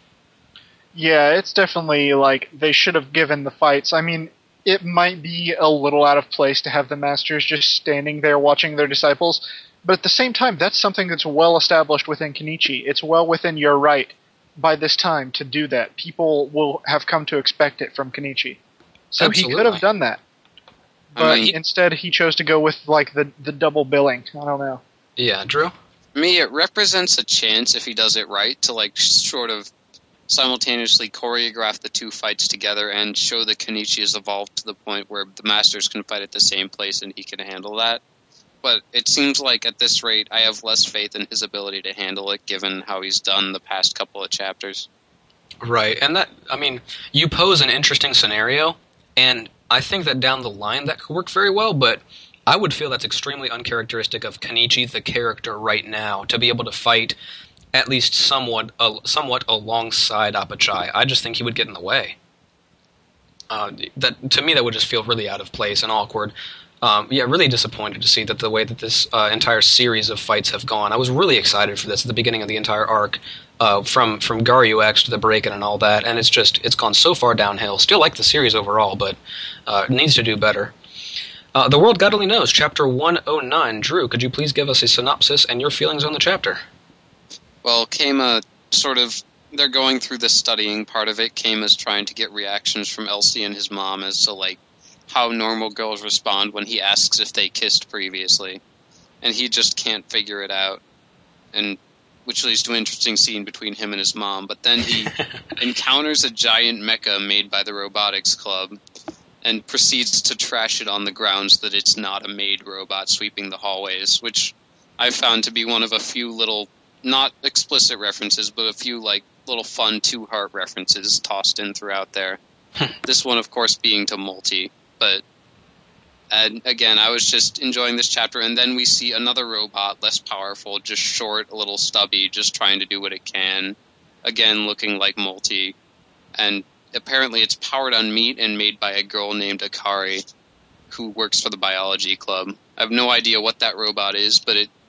Yeah, it's definitely like they should have given the fights. I mean, it might be a little out of place to have the masters just standing there watching their disciples. But at the same time, that's something that's well established within Kenichi. It's well within your right by this time to do that. People will have come to expect it from Kenichi. So Absolutely. he could have done that. But I mean, he- instead he chose to go with like the, the double billing. I don't know. Yeah, Drew? Me, it represents a chance, if he does it right, to like sort of simultaneously choreograph the two fights together and show that Kenichi has evolved to the point where the masters can fight at the same place and he can handle that. But it seems like at this rate, I have less faith in his ability to handle it, given how he's done the past couple of chapters. Right, and that, I mean, you pose an interesting scenario, and I think that down the line that could work very well, but I would feel that's extremely uncharacteristic of Kenichi, the character, right now, to be able to fight at least somewhat uh, somewhat alongside Apachai. I just think he would get in the way. Uh, that to me, that would just feel really out of place and awkward. Um, yeah, really disappointed to see that the way that this uh, entire series of fights have gone. I was really excited for this at the beginning of the entire arc, uh, from from Garyu X to the Breakin' and all that, and it's just it's gone so far downhill. Still like the series overall, but uh, it needs to do better. Uh, the World God Only Knows, Chapter one oh nine. Drew, could you please give us a synopsis and your feelings on the chapter? Well, Keima sort of, they're going through the studying part of it. Keima's trying to get reactions from Elsie and his mom as to, like, how normal girls respond when he asks if they kissed previously. And he just can't figure it out. And which leads to an interesting scene between him and his mom. But then he encounters a giant mecha made by the Robotics Club and proceeds to trash it on the grounds that it's not a maid robot sweeping the hallways, which I found to be one of a few little, not explicit references, but a few, like, little fun two-heart references tossed in throughout there. This one, of course, being to Multi. But, and again, I was just enjoying this chapter, and then we see another robot, less powerful, just short, a little stubby, just trying to do what it can. Again, looking like Multi. And apparently it's powered on meat and made by a girl named Akari, who works for the biology club. I have no idea what that robot is, but it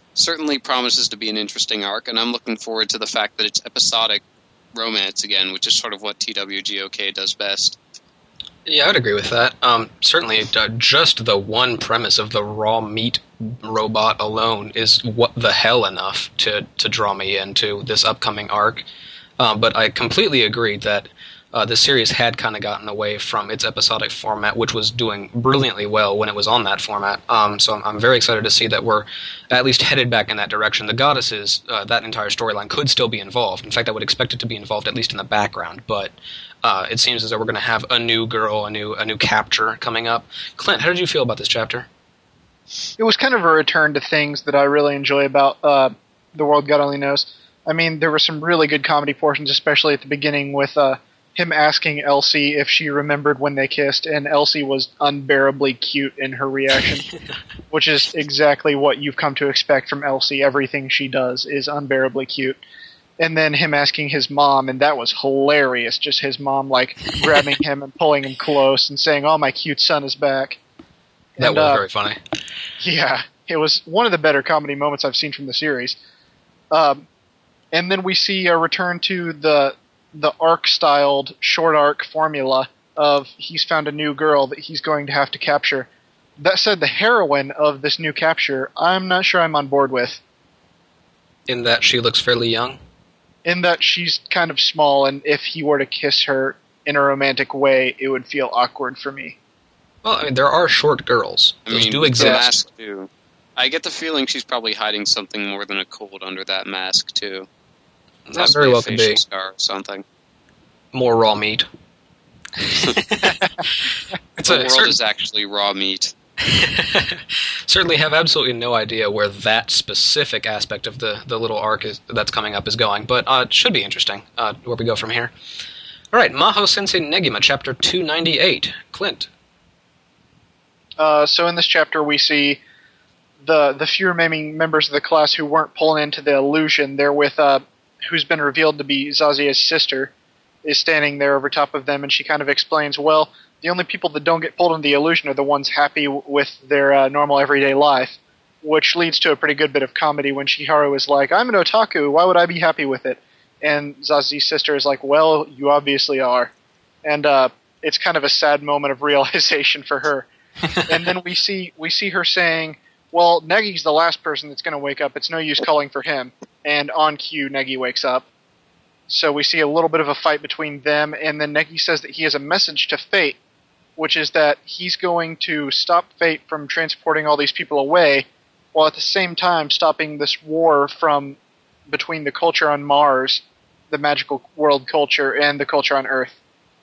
certainly promises to be an interesting arc, and I'm looking forward to the fact that it's episodic romance again, which is sort of what T W G O K does best. Yeah, I'd agree with that. Um, certainly, uh, just the one premise of the raw meat robot alone is what the hell enough to, to draw me into this upcoming arc. Uh, but I completely agreed that uh, the series had kind of gotten away from its episodic format, which was doing brilliantly well when it was on that format. Um, so I'm, I'm very excited to see that we're at least headed back in that direction. The Goddesses, uh, that entire storyline could still be involved. In fact, I would expect it to be involved at least in the background, but Uh, it seems as though we're going to have a new girl, a new a new capture coming up. Clint, how did you feel about this chapter? It was kind of a return to things that I really enjoy about uh, The World God Only Knows. I mean, there were some really good comedy portions, especially at the beginning with uh, him asking Elsie if she remembered when they kissed, and Elsie was unbearably cute in her reaction, which is exactly what you've come to expect from Elsie. Everything she does is unbearably cute. And then him asking his mom, and that was hilarious, just his mom, like, grabbing him and pulling him close and saying, "Oh, my cute son is back." That and, was uh, very funny. Yeah, it was one of the better comedy moments I've seen from the series. Um, and then we see a return to the the arc-styled short arc formula of he's found a new girl that he's going to have to capture. That said, the heroine of this new capture, I'm not sure I'm on board with. In that she looks fairly young? In that she's kind of small, and if he were to kiss her in a romantic way, it would feel awkward for me. Well, I mean, there are short girls. I Those mean, do with the exist. mask, too. I get the feeling she's probably hiding something more than a cold under that mask, too. That Possibly very well a could facial be. scar or something. More raw meat. It's The a, world certain, is actually raw meat. certainly have absolutely no idea where that specific aspect of the, the little arc is, that's coming up is going, but uh, it should be interesting uh, where we go from here. All right, Maho Sensei Negima, chapter two ninety-eight. Clint. Uh, so in this chapter, we see the the few remaining members of the class who weren't pulling into the illusion. They're with uh, who's been revealed to be Zazia's sister, is standing there over top of them, and she kind of explains, well, the only people that don't get pulled into the illusion are the ones happy w- with their uh, normal everyday life, which leads to a pretty good bit of comedy when Shiharu is like, I'm an otaku, why would I be happy with it? And Zazi's sister is like, well, you obviously are. And uh, it's kind of a sad moment of realization for her. And then we see we see her saying, well, Negi's the last person that's going to wake up, it's no use calling for him. And on cue, Negi wakes up. So we see a little bit of a fight between them, and then Negi says that he has a message to Fate, which is that he's going to stop Fate from transporting all these people away, while at the same time stopping this war from between the culture on Mars, the magical world culture, and the culture on Earth.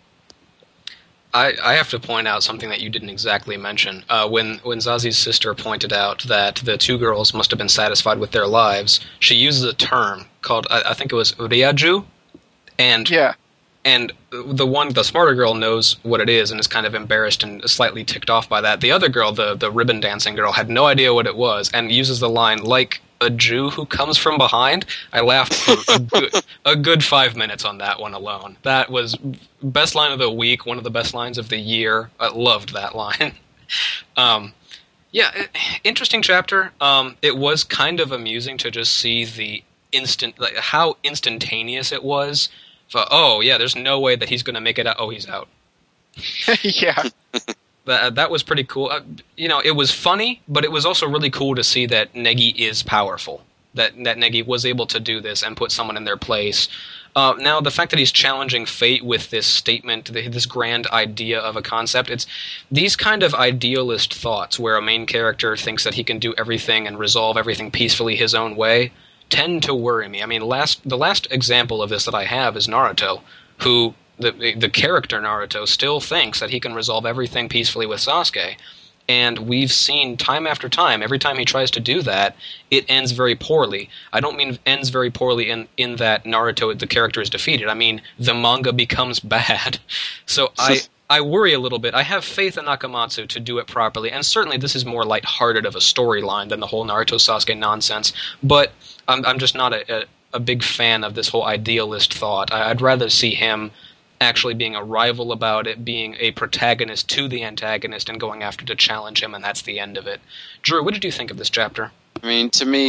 I, I have to point out something that you didn't exactly mention. Uh, when, when Zazi's sister pointed out that the two girls must have been satisfied with their lives, she uses a term called, I, I think it was Ryaju, and Yeah. and the one, the smarter girl knows what it is and is kind of embarrassed and slightly ticked off by that. The other girl, the, the ribbon dancing girl, had no idea what it was and uses the line, like a Jew who comes from behind. I laughed for a good, a good five minutes on that one alone. That was best line of the week, one of the best lines of the year. I loved that line. um, yeah, it, interesting chapter. Um, it was kind of amusing to just see the instant, like how instantaneous it was. So, oh, yeah, there's no way that he's going to make it out. Oh, he's out. Yeah. That, that was pretty cool. Uh, you know, it was funny, but it was also really cool to see that Negi is powerful. That that Negi was able to do this and put someone in their place. Uh, now, the fact that he's challenging fate with this statement, this grand idea of a concept, it's these kind of idealist thoughts where a main character thinks that he can do everything and resolve everything peacefully his own way tend to worry me. I mean, last the last example of this that I have is Naruto, who the the character Naruto still thinks that he can resolve everything peacefully with Sasuke. And we've seen time after time, every time he tries to do that, it ends very poorly. I don't mean ends very poorly in, in that Naruto, the character, is defeated. I mean, the manga becomes bad. So I, I worry a little bit. I have faith in Nakamatsu to do it properly, and certainly this is more lighthearted of a storyline than the whole Naruto Sasuke nonsense, but I'm, I'm just not a, a, a big fan of this whole idealist thought. I, I'd rather see him actually being a rival about it, being a protagonist to the antagonist and going after to challenge him, and that's the end of it. Drew, what did you think of this chapter? I mean, to me,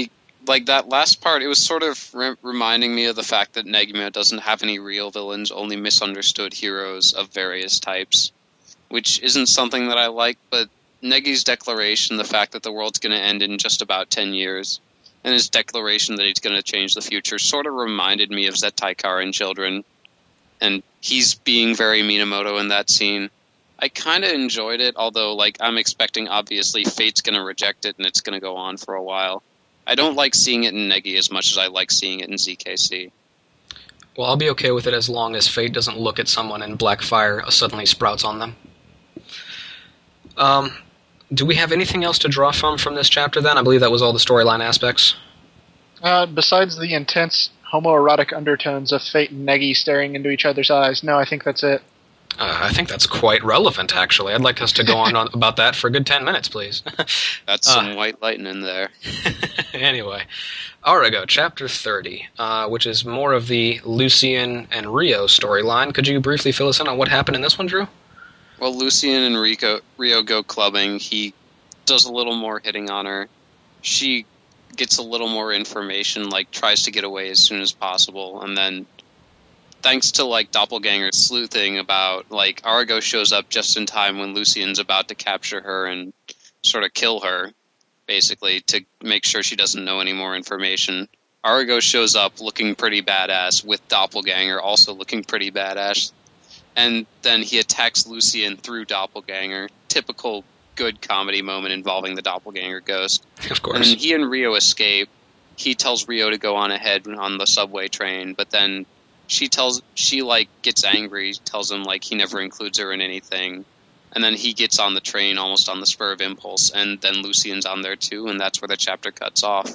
like that last part, it was sort of re- reminding me of the fact that Negima doesn't have any real villains, only misunderstood heroes of various types, which isn't something that I like, but Negi's declaration, the fact that the world's going to end in just about ten years, and his declaration that he's going to change the future, sort of reminded me of Zettai Karen Children, and he's being very Minamoto in that scene. I kind of enjoyed it, although like I'm expecting, obviously, Fate's going to reject it, and it's going to go on for a while. I don't like seeing it in Negi as much as I like seeing it in Z K C. Well, I'll be okay with it as long as Fate doesn't look at someone and black fire suddenly sprouts on them. Um, do we have anything else to draw from from this chapter, then? I believe that was all the storyline aspects. Uh, besides the intense homoerotic undertones of Fate and Negi staring into each other's eyes, no, I think that's it. Uh, I think that's quite relevant, actually. I'd like us to go on, on about that for a good ten minutes, please. That's some uh, white lightning there. Anyway, Arago, Chapter thirty, uh, which is more of the Lucien and Rio storyline. Could you briefly fill us in on what happened in this one, Drew? Well, Lucien and Rico, Rio go clubbing. He does a little more hitting on her. She gets a little more information, like tries to get away as soon as possible, and then thanks to, like, Doppelganger sleuthing about, like, Arago shows up just in time when Lucien's about to capture her and sort of kill her, basically, to make sure she doesn't know any more information. Arago shows up looking pretty badass, with Doppelganger also looking pretty badass, and then he attacks Lucien through Doppelganger. Typical good comedy moment involving the Doppelganger ghost. Of course. And then he and Rio escape. He tells Rio to go on ahead on the subway train, but then She tells, she, like, gets angry, tells him, like, he never includes her in anything. And then he gets on the train almost on the spur of impulse, and then Lucien's on there too, and that's where the chapter cuts off. It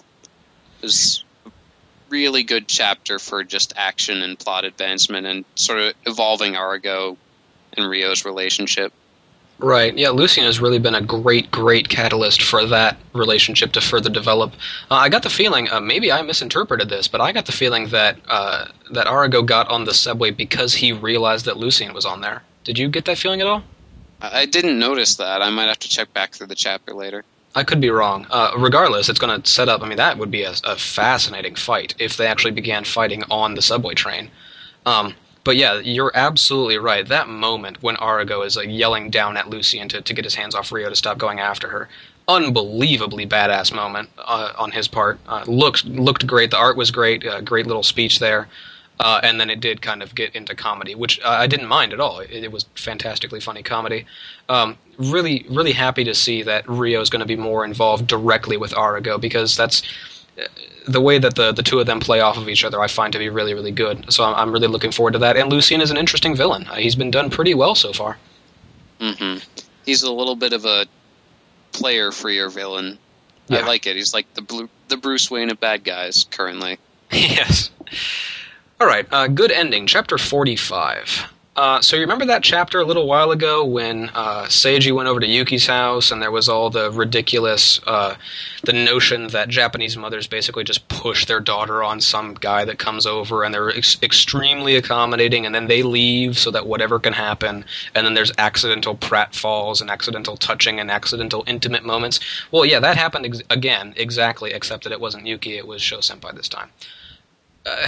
was a really good chapter for just action and plot advancement and sort of evolving Arago and Rio's relationship. Right, yeah, Lucien has really been a great, great catalyst for that relationship to further develop. Uh, I got the feeling, uh, maybe I misinterpreted this, but I got the feeling that uh, that Arago got on the subway because he realized that Lucien was on there. Did you get that feeling at all? I didn't notice that. I might have to check back through the chapter later. I could be wrong. Uh, regardless, it's going to set up, I mean, that would be a, a fascinating fight if they actually began fighting on the subway train. Um... But yeah, you're absolutely right. That moment when Arago is like yelling down at Lucien to, to get his hands off Rio to stop going after her, unbelievably badass moment uh, on his part. Uh, looked looked great. The art was great. Uh, great little speech there. Uh, and then it did kind of get into comedy, which uh, I didn't mind at all. It, it was fantastically funny comedy. Um, really, really happy to see that Rio is going to be more involved directly with Arago, because that's the way that the, the two of them play off of each other, I find to be really, really good. So I'm, I'm really looking forward to that. And Lucien is an interesting villain. Uh, he's been done pretty well so far. Mm-hmm. He's a little bit of a player-freer villain. Yeah. I like it. He's like the Blue, the Bruce Wayne of bad guys, currently. Yes. All right, uh, good ending. Chapter forty-five. Uh, so you remember that chapter a little while ago when uh, Seiji went over to Yuki's house and there was all the ridiculous, uh, the notion that Japanese mothers basically just push their daughter on some guy that comes over and they're ex- extremely accommodating, and then they leave so that whatever can happen, and then there's accidental pratfalls and accidental touching and accidental intimate moments. Well, yeah, that happened ex- again, exactly, except that it wasn't Yuki, it was Sho Senpai this time. Uh...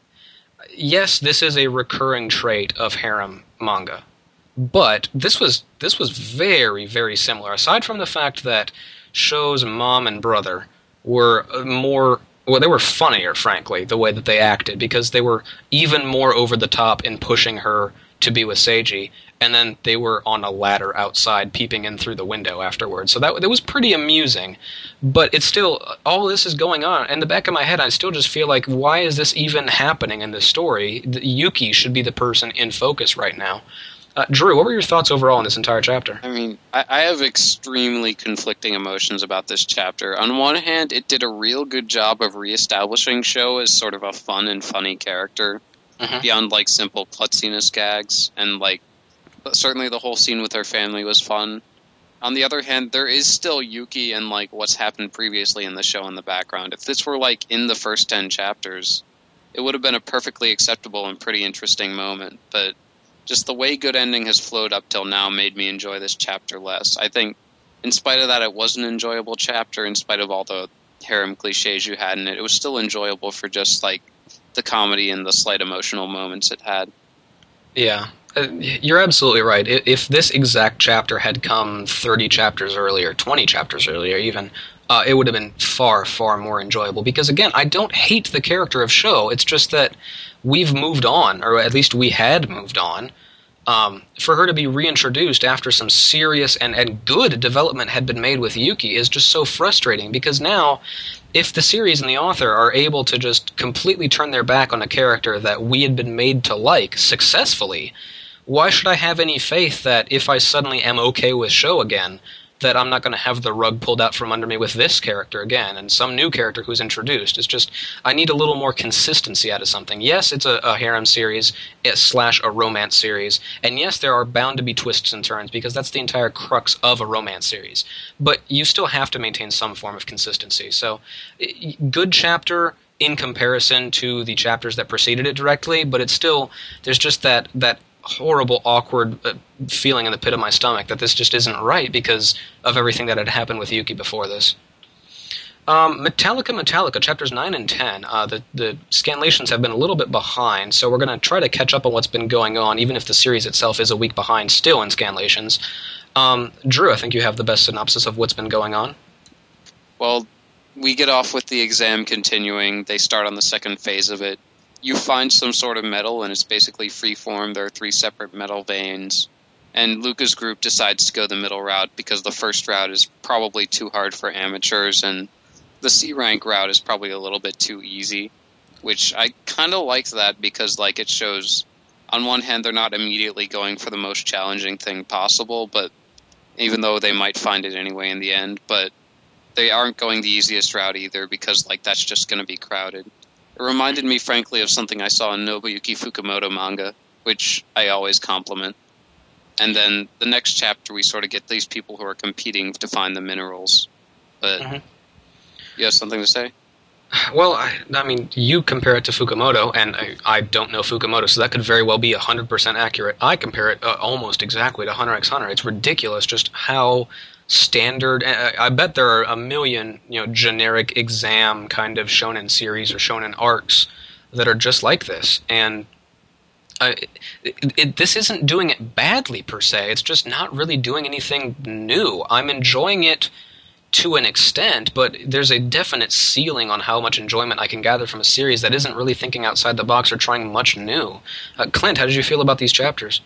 Yes, this is a recurring trait of harem manga, but this was this was very, very similar. Aside from the fact that Sho's mom and brother were more, well, they were funnier, frankly, the way that they acted, because they were even more over the top in pushing her to be with Seiji, and then they were on a ladder outside peeping in through the window afterwards. So that, that was pretty amusing, but it's still, all this is going on. In the back of my head, I still just feel like, why is this even happening in this story? The, Yuki should be the person in focus right now. Uh, Drew, what were your thoughts overall in this entire chapter? I mean, I, I have extremely conflicting emotions about this chapter. On one hand, it did a real good job of reestablishing Sho as sort of a fun and funny character, mm-hmm. beyond, like, simple klutziness gags, and, like, certainly the whole scene with her family was fun. On the other hand, there is still Yuki and, like, what's happened previously in the show in the background. If this were, like, in the first ten chapters, it would have been a perfectly acceptable and pretty interesting moment, but just the way good ending has flowed up till now made me enjoy this chapter less. I think, in spite of that, it was an enjoyable chapter, in spite of all the harem cliches you had in it. It was still enjoyable for just like the comedy and the slight emotional moments it had. Yeah, uh, you're absolutely right. I- If this exact chapter had come thirty chapters earlier, twenty chapters earlier even, uh, it would have been far, far more enjoyable. Because again, I don't hate the character of Sho, it's just that we've moved on, or at least we had moved on. Um, for her to be reintroduced after some serious and, and good development had been made with Yuki is just so frustrating, because now, if the series and the author are able to just completely turn their back on a character that we had been made to like successfully, why should I have any faith that if I suddenly am okay with Sho again, that I'm not going to have the rug pulled out from under me with this character again, and some new character who's introduced? It's just, I need a little more consistency out of something. Yes, it's a, a harem series, eh, slash a romance series, and yes, there are bound to be twists and turns, because that's the entire crux of a romance series. But you still have to maintain some form of consistency. So, eh, good chapter in comparison to the chapters that preceded it directly, but it's still, there's just that, that horrible, awkward uh, feeling in the pit of my stomach that this just isn't right because of everything that had happened with Yuki before this. Um, Metallica Metallica, chapters nine and ten. Uh, the, the scanlations have been a little bit behind, so we're going to try to catch up on what's been going on, even if the series itself is a week behind still in scanlations. Um, Drew, I think you have the best synopsis of what's been going on. Well, we get off with the exam continuing. They start on the second phase of it. You find some sort of metal, and it's basically free-form. There are three separate metal veins. And Luca's group decides to go the middle route because the first route is probably too hard for amateurs, and the C-rank route is probably a little bit too easy, which I kind of like that because like it shows, on one hand, they're not immediately going for the most challenging thing possible, but even though they might find it anyway in the end, but they aren't going the easiest route either because like that's just going to be crowded. It reminded me, frankly, of something I saw in Nobuyuki Fukumoto manga, which I always compliment. And then the next chapter, we sort of get these people who are competing to find the minerals. But mm-hmm. You have something to say? Well, I, I mean, you compare it to Fukumoto, and I, I don't know Fukumoto, so that could very well be one hundred percent accurate. I compare it uh, almost exactly to Hunter x Hunter. It's ridiculous just how standard. I bet there are a million, you know, generic exam kind of shonen series or shonen arcs that are just like this, and uh, it, it, this isn't doing it badly per se. It's just not really doing anything new. I'm enjoying it to an extent, but there's a definite ceiling on how much enjoyment I can gather from a series that isn't really thinking outside the box or trying much new. Uh, Clint, how did you feel about these chapters?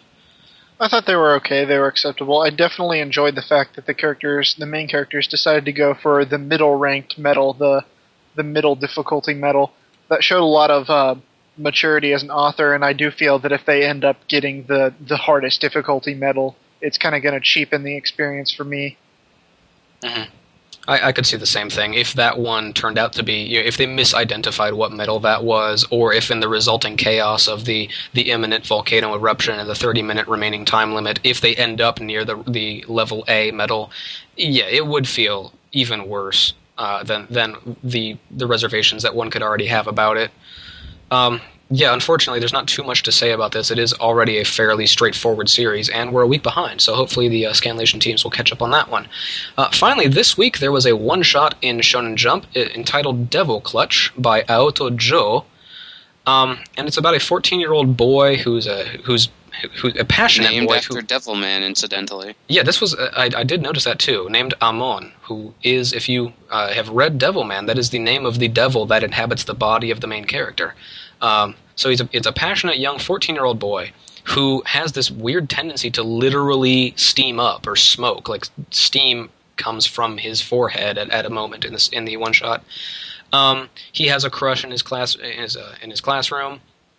I thought they were okay. They were acceptable. I definitely enjoyed the fact that the characters, the main characters, decided to go for the middle-ranked metal, the the middle difficulty metal. That showed a lot of uh, maturity as an author, and I do feel that if they end up getting the, the hardest difficulty metal, it's kind of going to cheapen the experience for me. Mm-hmm. I, I could see the same thing. If that one turned out to be, you know, if they misidentified what metal that was, or if in the resulting chaos of the, the imminent volcano eruption and the thirty-minute remaining time limit, if they end up near the the level A metal, yeah, it would feel even worse uh, than than the the reservations that one could already have about it. Um, yeah, unfortunately, there's not too much to say about this. It is already a fairly straightforward series, and we're a week behind, so hopefully the uh, Scanlation teams will catch up on that one. Uh, finally, this week there was a one-shot in Shonen Jump entitled Devil Clutch by Aoto Jo, um, and it's about a fourteen-year-old boy who's a who's who's a passionate named boy. after who, Devilman, incidentally. Yeah, this was uh, I, I did notice that too. Named Amon, who is, if you uh, have read Devilman, that is the name of the devil that inhabits the body of the main character. Um, so he's a, it's a passionate young fourteen-year-old boy who has this weird tendency to literally steam up or smoke. Like steam comes from his forehead at, at a moment in this in the one shot. Um, he has a crush in his class in his uh, in his classroom.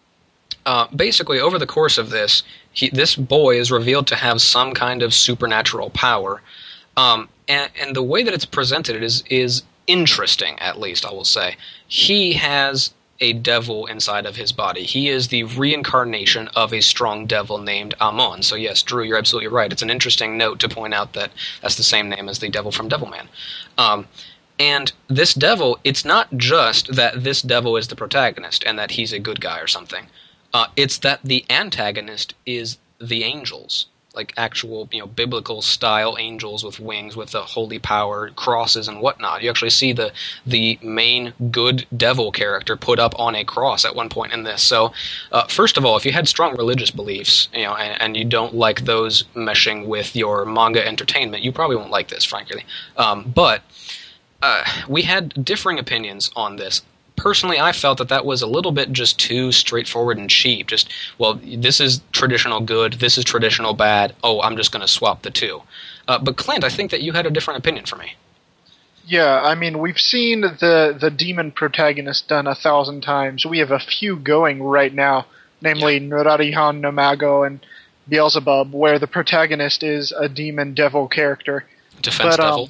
Uh, basically, over the course of this, he, this boy is revealed to have some kind of supernatural power, um, and, and the way that it's presented is is interesting. At least I will say he has a devil inside of his body. He is the reincarnation of a strong devil named Amon. So yes, Drew, you're absolutely right. It's an interesting note to point out that that's the same name as the devil from Devilman. Um, and this devil, it's not just that this devil is the protagonist and that he's a good guy or something. Uh, it's that the antagonist is the angels. like actual, you know, biblical style angels with wings, with the holy power, crosses and whatnot. You actually see the the main good devil character put up on a cross at one point in this. So, uh, first of all, if you had strong religious beliefs, you know, and, and you don't like those meshing with your manga entertainment, you probably won't like this, frankly. Um, but uh, we had differing opinions on this. Personally, I felt that that was a little bit just too straightforward and cheap. Just, well, this is traditional good, this is traditional bad, oh, I'm just going to swap the two. Uh, but Clint, I think that you had a different opinion for me. Yeah, I mean, we've seen the, the demon protagonist done a thousand times. We have a few going right now, namely yeah. Norarihan no Mago and Beelzebub, where the protagonist is a demon devil character. Defense but, devil.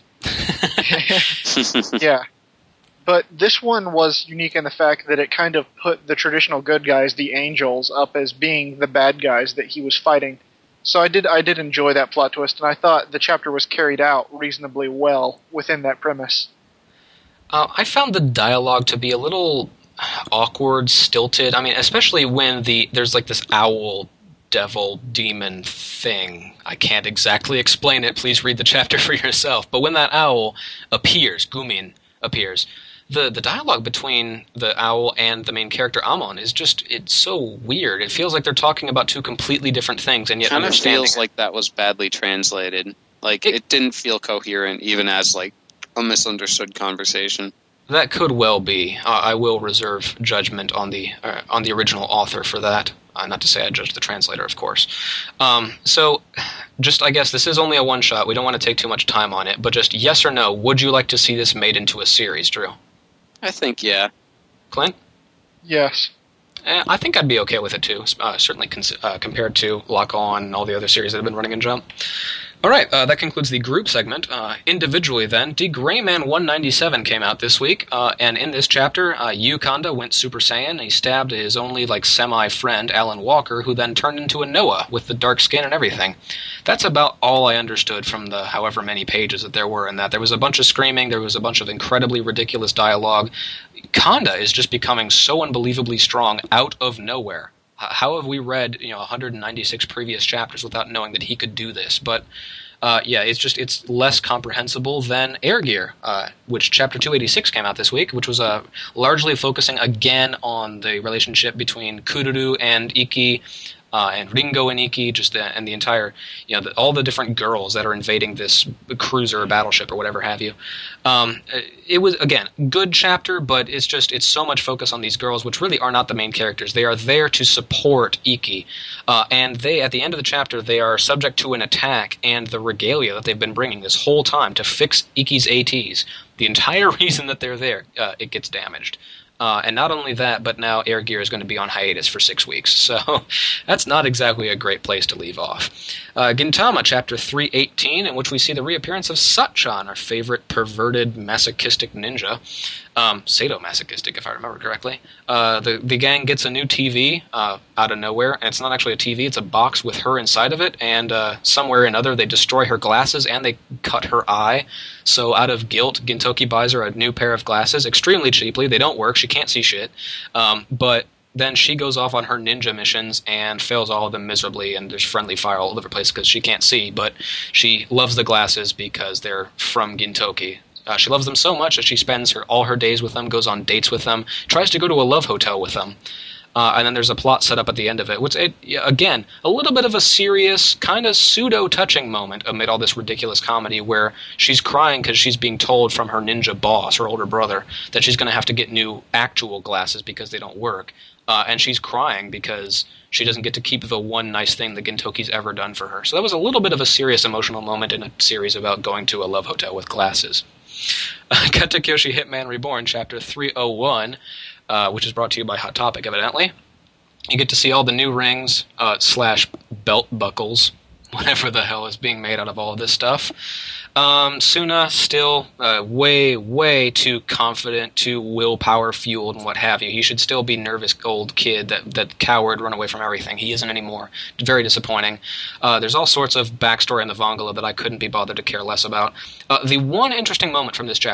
Um, yeah. But this one was unique in the fact that it kind of put the traditional good guys, the angels, up as being the bad guys that he was fighting. So I did I did enjoy that plot twist, and I thought the chapter was carried out reasonably well within that premise. Uh, I found the dialogue to be a little awkward, stilted. I mean, especially when the there's like this owl devil demon thing. I can't exactly explain it. Please read the chapter for yourself. But when that owl appears, Gumin appears, The the dialogue between the owl and the main character Amon is just, it's so weird. It feels like they're talking about two completely different things, and yet kind of understanding feels it. like that was badly translated. Like, it, it didn't feel coherent, even as, like, a misunderstood conversation. That could well be. Uh, I will reserve judgment on the uh, on the original author for that. Uh, not to say I judge the translator, of course. Um, so, just, I guess, this is only a one-shot. We don't want to take too much time on it, but just yes or no, would you like to see this made into a series, Drew? I think, yeah. Clint? Yes. Eh, I think I'd be okay with it, too, uh, certainly cons- uh, compared to Lock On and all the other series that have been running in Jump. All right, uh, that concludes the group segment. Uh, individually, then, the Greyman one ninety-seven came out this week, uh, and in this chapter, uh, Yu Kanda went Super Saiyan. He stabbed his only, like, semi-friend, Alan Walker, who then turned into a Noah with the dark skin and everything. That's about all I understood from the however many pages that there were in that. There was a bunch of screaming, there was a bunch of incredibly ridiculous dialogue. Kanda is just becoming so unbelievably strong out of nowhere. How have we read, you know, one hundred ninety-six previous chapters without knowing that he could do this? But uh, yeah, it's just it's less comprehensible than Air Gear, uh, which chapter two eighty-six came out this week, which was uh, largely focusing again on the relationship between Kururu and Ikki. Uh, and Ringo and Ikki, just the, and the entire, you know, the, all the different girls that are invading this cruiser or battleship or whatever have you. Um, it was, again, good chapter, but it's just, it's so much focus on these girls, which really are not the main characters. They are there to support Ikki. Uh, and they, at the end of the chapter, they are subject to an attack and the regalia that they've been bringing this whole time to fix Ikki's ATs. The entire reason that they're there, uh, it gets damaged. Uh, and not only that, but now Air Gear is going to be on hiatus for six weeks. So that's not exactly a great place to leave off. Uh, Gintama, chapter three eighteen, in which we see the reappearance of Satchan, our favorite perverted masochistic ninja. Um, sadomasochistic, if I remember correctly. Uh, the, the gang gets a new T V uh, out of nowhere, and it's not actually a T V, it's a box with her inside of it, and uh, somewhere or another they destroy her glasses and they cut her eye. So out of guilt, Gintoki buys her a new pair of glasses, extremely cheaply. They don't work, she can't see shit. Um, but then she goes off on her ninja missions and fails all of them miserably, and there's friendly fire all over the place because she can't see, but she loves the glasses because they're from Gintoki. Uh, she loves them so much that she spends her all her days with them, goes on dates with them, tries to go to a love hotel with them. Uh, and then there's a plot set up at the end of it, which, it, again, a little bit of a serious, kind of pseudo-touching moment amid all this ridiculous comedy where she's crying because she's being told from her ninja boss, her older brother, that she's going to have to get new actual glasses because they don't work. Uh, and she's crying because she doesn't get to keep the one nice thing that Gintoki's ever done for her. So that was a little bit of a serious emotional moment in a series about going to a love hotel with glasses. Uh, Katekyoshi Hitman Reborn, chapter three oh one, uh, which is brought to you by Hot Topic, evidently. You get to see all the new rings, uh, slash belt buckles, whatever the hell is being made out of all of this stuff. Um, Suna still uh, way, way too confident, too willpower-fueled and what have you. He should still be nervous old kid that, that cowered, run away from everything. He isn't anymore. Very disappointing. Uh, there's all sorts of backstory in the Vangala that I couldn't be bothered to care less about. Uh, the one interesting moment from this chapter,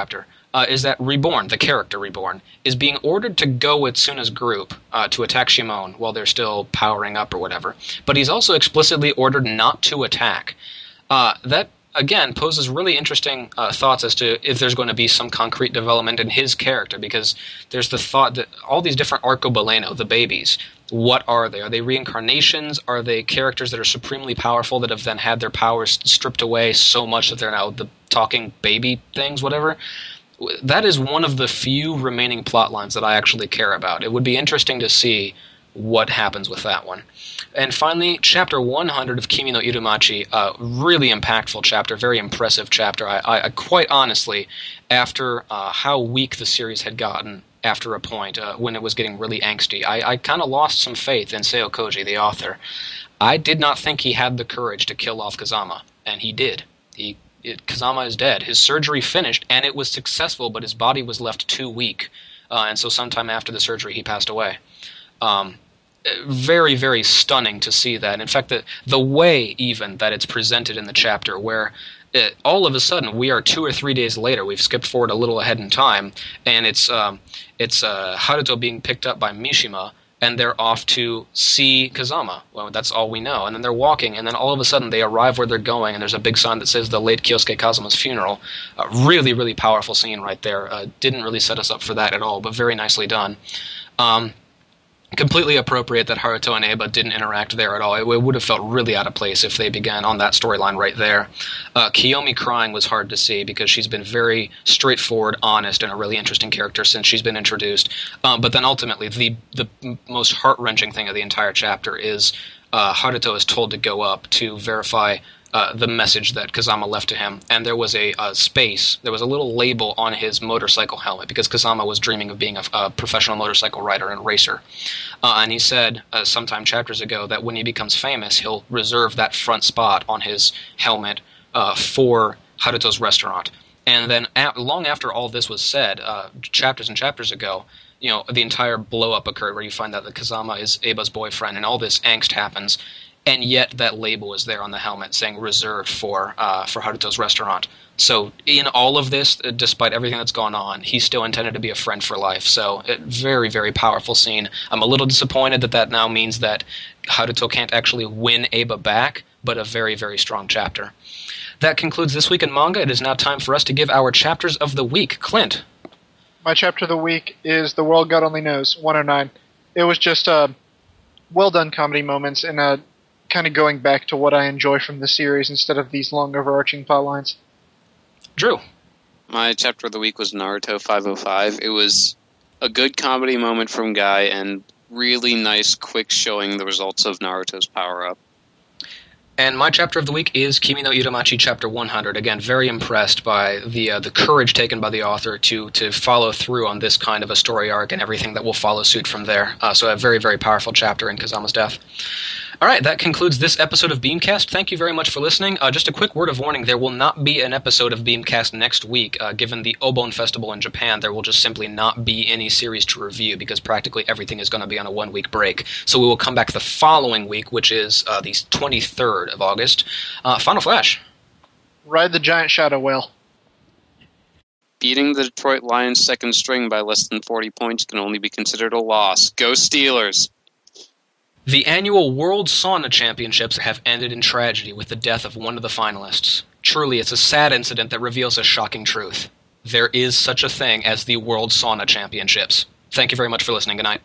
uh, is that Reborn, the character Reborn, is being ordered to go with Tsuna's group uh, to attack Shimon while they're still powering up or whatever. But he's also explicitly ordered not to attack. Uh, that, again, poses really interesting uh, thoughts as to if there's going to be some concrete development in his character, because there's the thought that all these different Arcobaleno, the babies, what are they? Are they reincarnations? Are they characters that are supremely powerful that have then had their powers stripped away so much that they're now the talking baby things, whatever? That is one of the few remaining plot lines that I actually care about. It would be interesting to see what happens with that one. And finally, chapter one hundred of Kimi no Irumachi, uh, really impactful chapter, very impressive chapter. I, I, I quite honestly, after uh, how weak the series had gotten after a point, uh, when it was getting really angsty, I, I kind of lost some faith in Seo Koji, the author. I did not think he had the courage to kill off Kazama, and he did. He it, Kazama is dead. His surgery finished, and it was successful, but his body was left too weak, uh, and so sometime after the surgery, he passed away. Um, very, very stunning to see that. In fact, the the way even that it's presented in the chapter, where it, all of a sudden we are two or three days later, we've skipped forward a little ahead in time, and it's um, it's uh, Haruto being picked up by Mishima, and they're off to see Kazama. Well, that's all we know. And then they're walking, and then all of a sudden they arrive where they're going, and there's a big sign that says the late Kyosuke Kazama's funeral. Uh, really, really powerful scene right there. Uh, didn't really set us up for that at all, but very nicely done. Um, Completely appropriate that Haruto and Eba didn't interact there at all. It, it would have felt really out of place if they began on that storyline right there. Uh, Kiyomi crying was hard to see because she's been very straightforward, honest, and a really interesting character since she's been introduced. Um, but then ultimately, the the most heart-wrenching thing of the entire chapter is uh, Haruto is told to go up to verify Uh, the message that Kazama left to him, and there was a, a space, there was a little label on his motorcycle helmet, because Kazama was dreaming of being a, a professional motorcycle rider and racer. Uh, and he said, uh, sometime chapters ago, that when he becomes famous, he'll reserve that front spot on his helmet uh, for Haruto's restaurant. And then at, long after all this was said, uh, chapters and chapters ago, you know, the entire blow-up occurred where you find out that Kazama is Eba's boyfriend, and all this angst happens. And yet that label is there on the helmet saying reserved for uh, for Haruto's restaurant. So in all of this, despite everything that's gone on, he's still intended to be a friend for life. So it, very, very powerful scene. I'm a little disappointed that that now means that Haruto can't actually win Eba back, but a very, very strong chapter. That concludes This Week in Manga. It is now time for us to give our chapters of the week. Clint. My chapter of the week is The World God Only Knows, one oh nine. It was just uh, well-done comedy moments and a kind of going back to what I enjoy from the series instead of these long overarching plot lines. Drew. My chapter of the week was Naruto five oh five. It was a good comedy moment from Guy and really nice, quick showing the results of Naruto's power-up. And my chapter of the week is Kimi no Irumachi chapter one hundred. Again, very impressed by the uh, the courage taken by the author to to follow through on this kind of a story arc and everything that will follow suit from there. Uh, so a very, very powerful chapter in Kazama's death. All right, that concludes this episode of Beamcast. Thank you very much for listening. Uh, just a quick word of warning, there will not be an episode of Beamcast next week. Uh, given the Obon Festival in Japan, there will just simply not be any series to review because practically everything is going to be on a one-week break. So we will come back the following week, which is uh, the twenty-third of August. Uh, Final Flash. Ride the giant shadow whale. Beating the Detroit Lions' second string by less than forty points can only be considered a loss. Go Steelers! The annual World Sauna Championships have ended in tragedy with the death of one of the finalists. Truly, it's a sad incident that reveals a shocking truth. There is such a thing as the World Sauna Championships. Thank you very much for listening. Good night.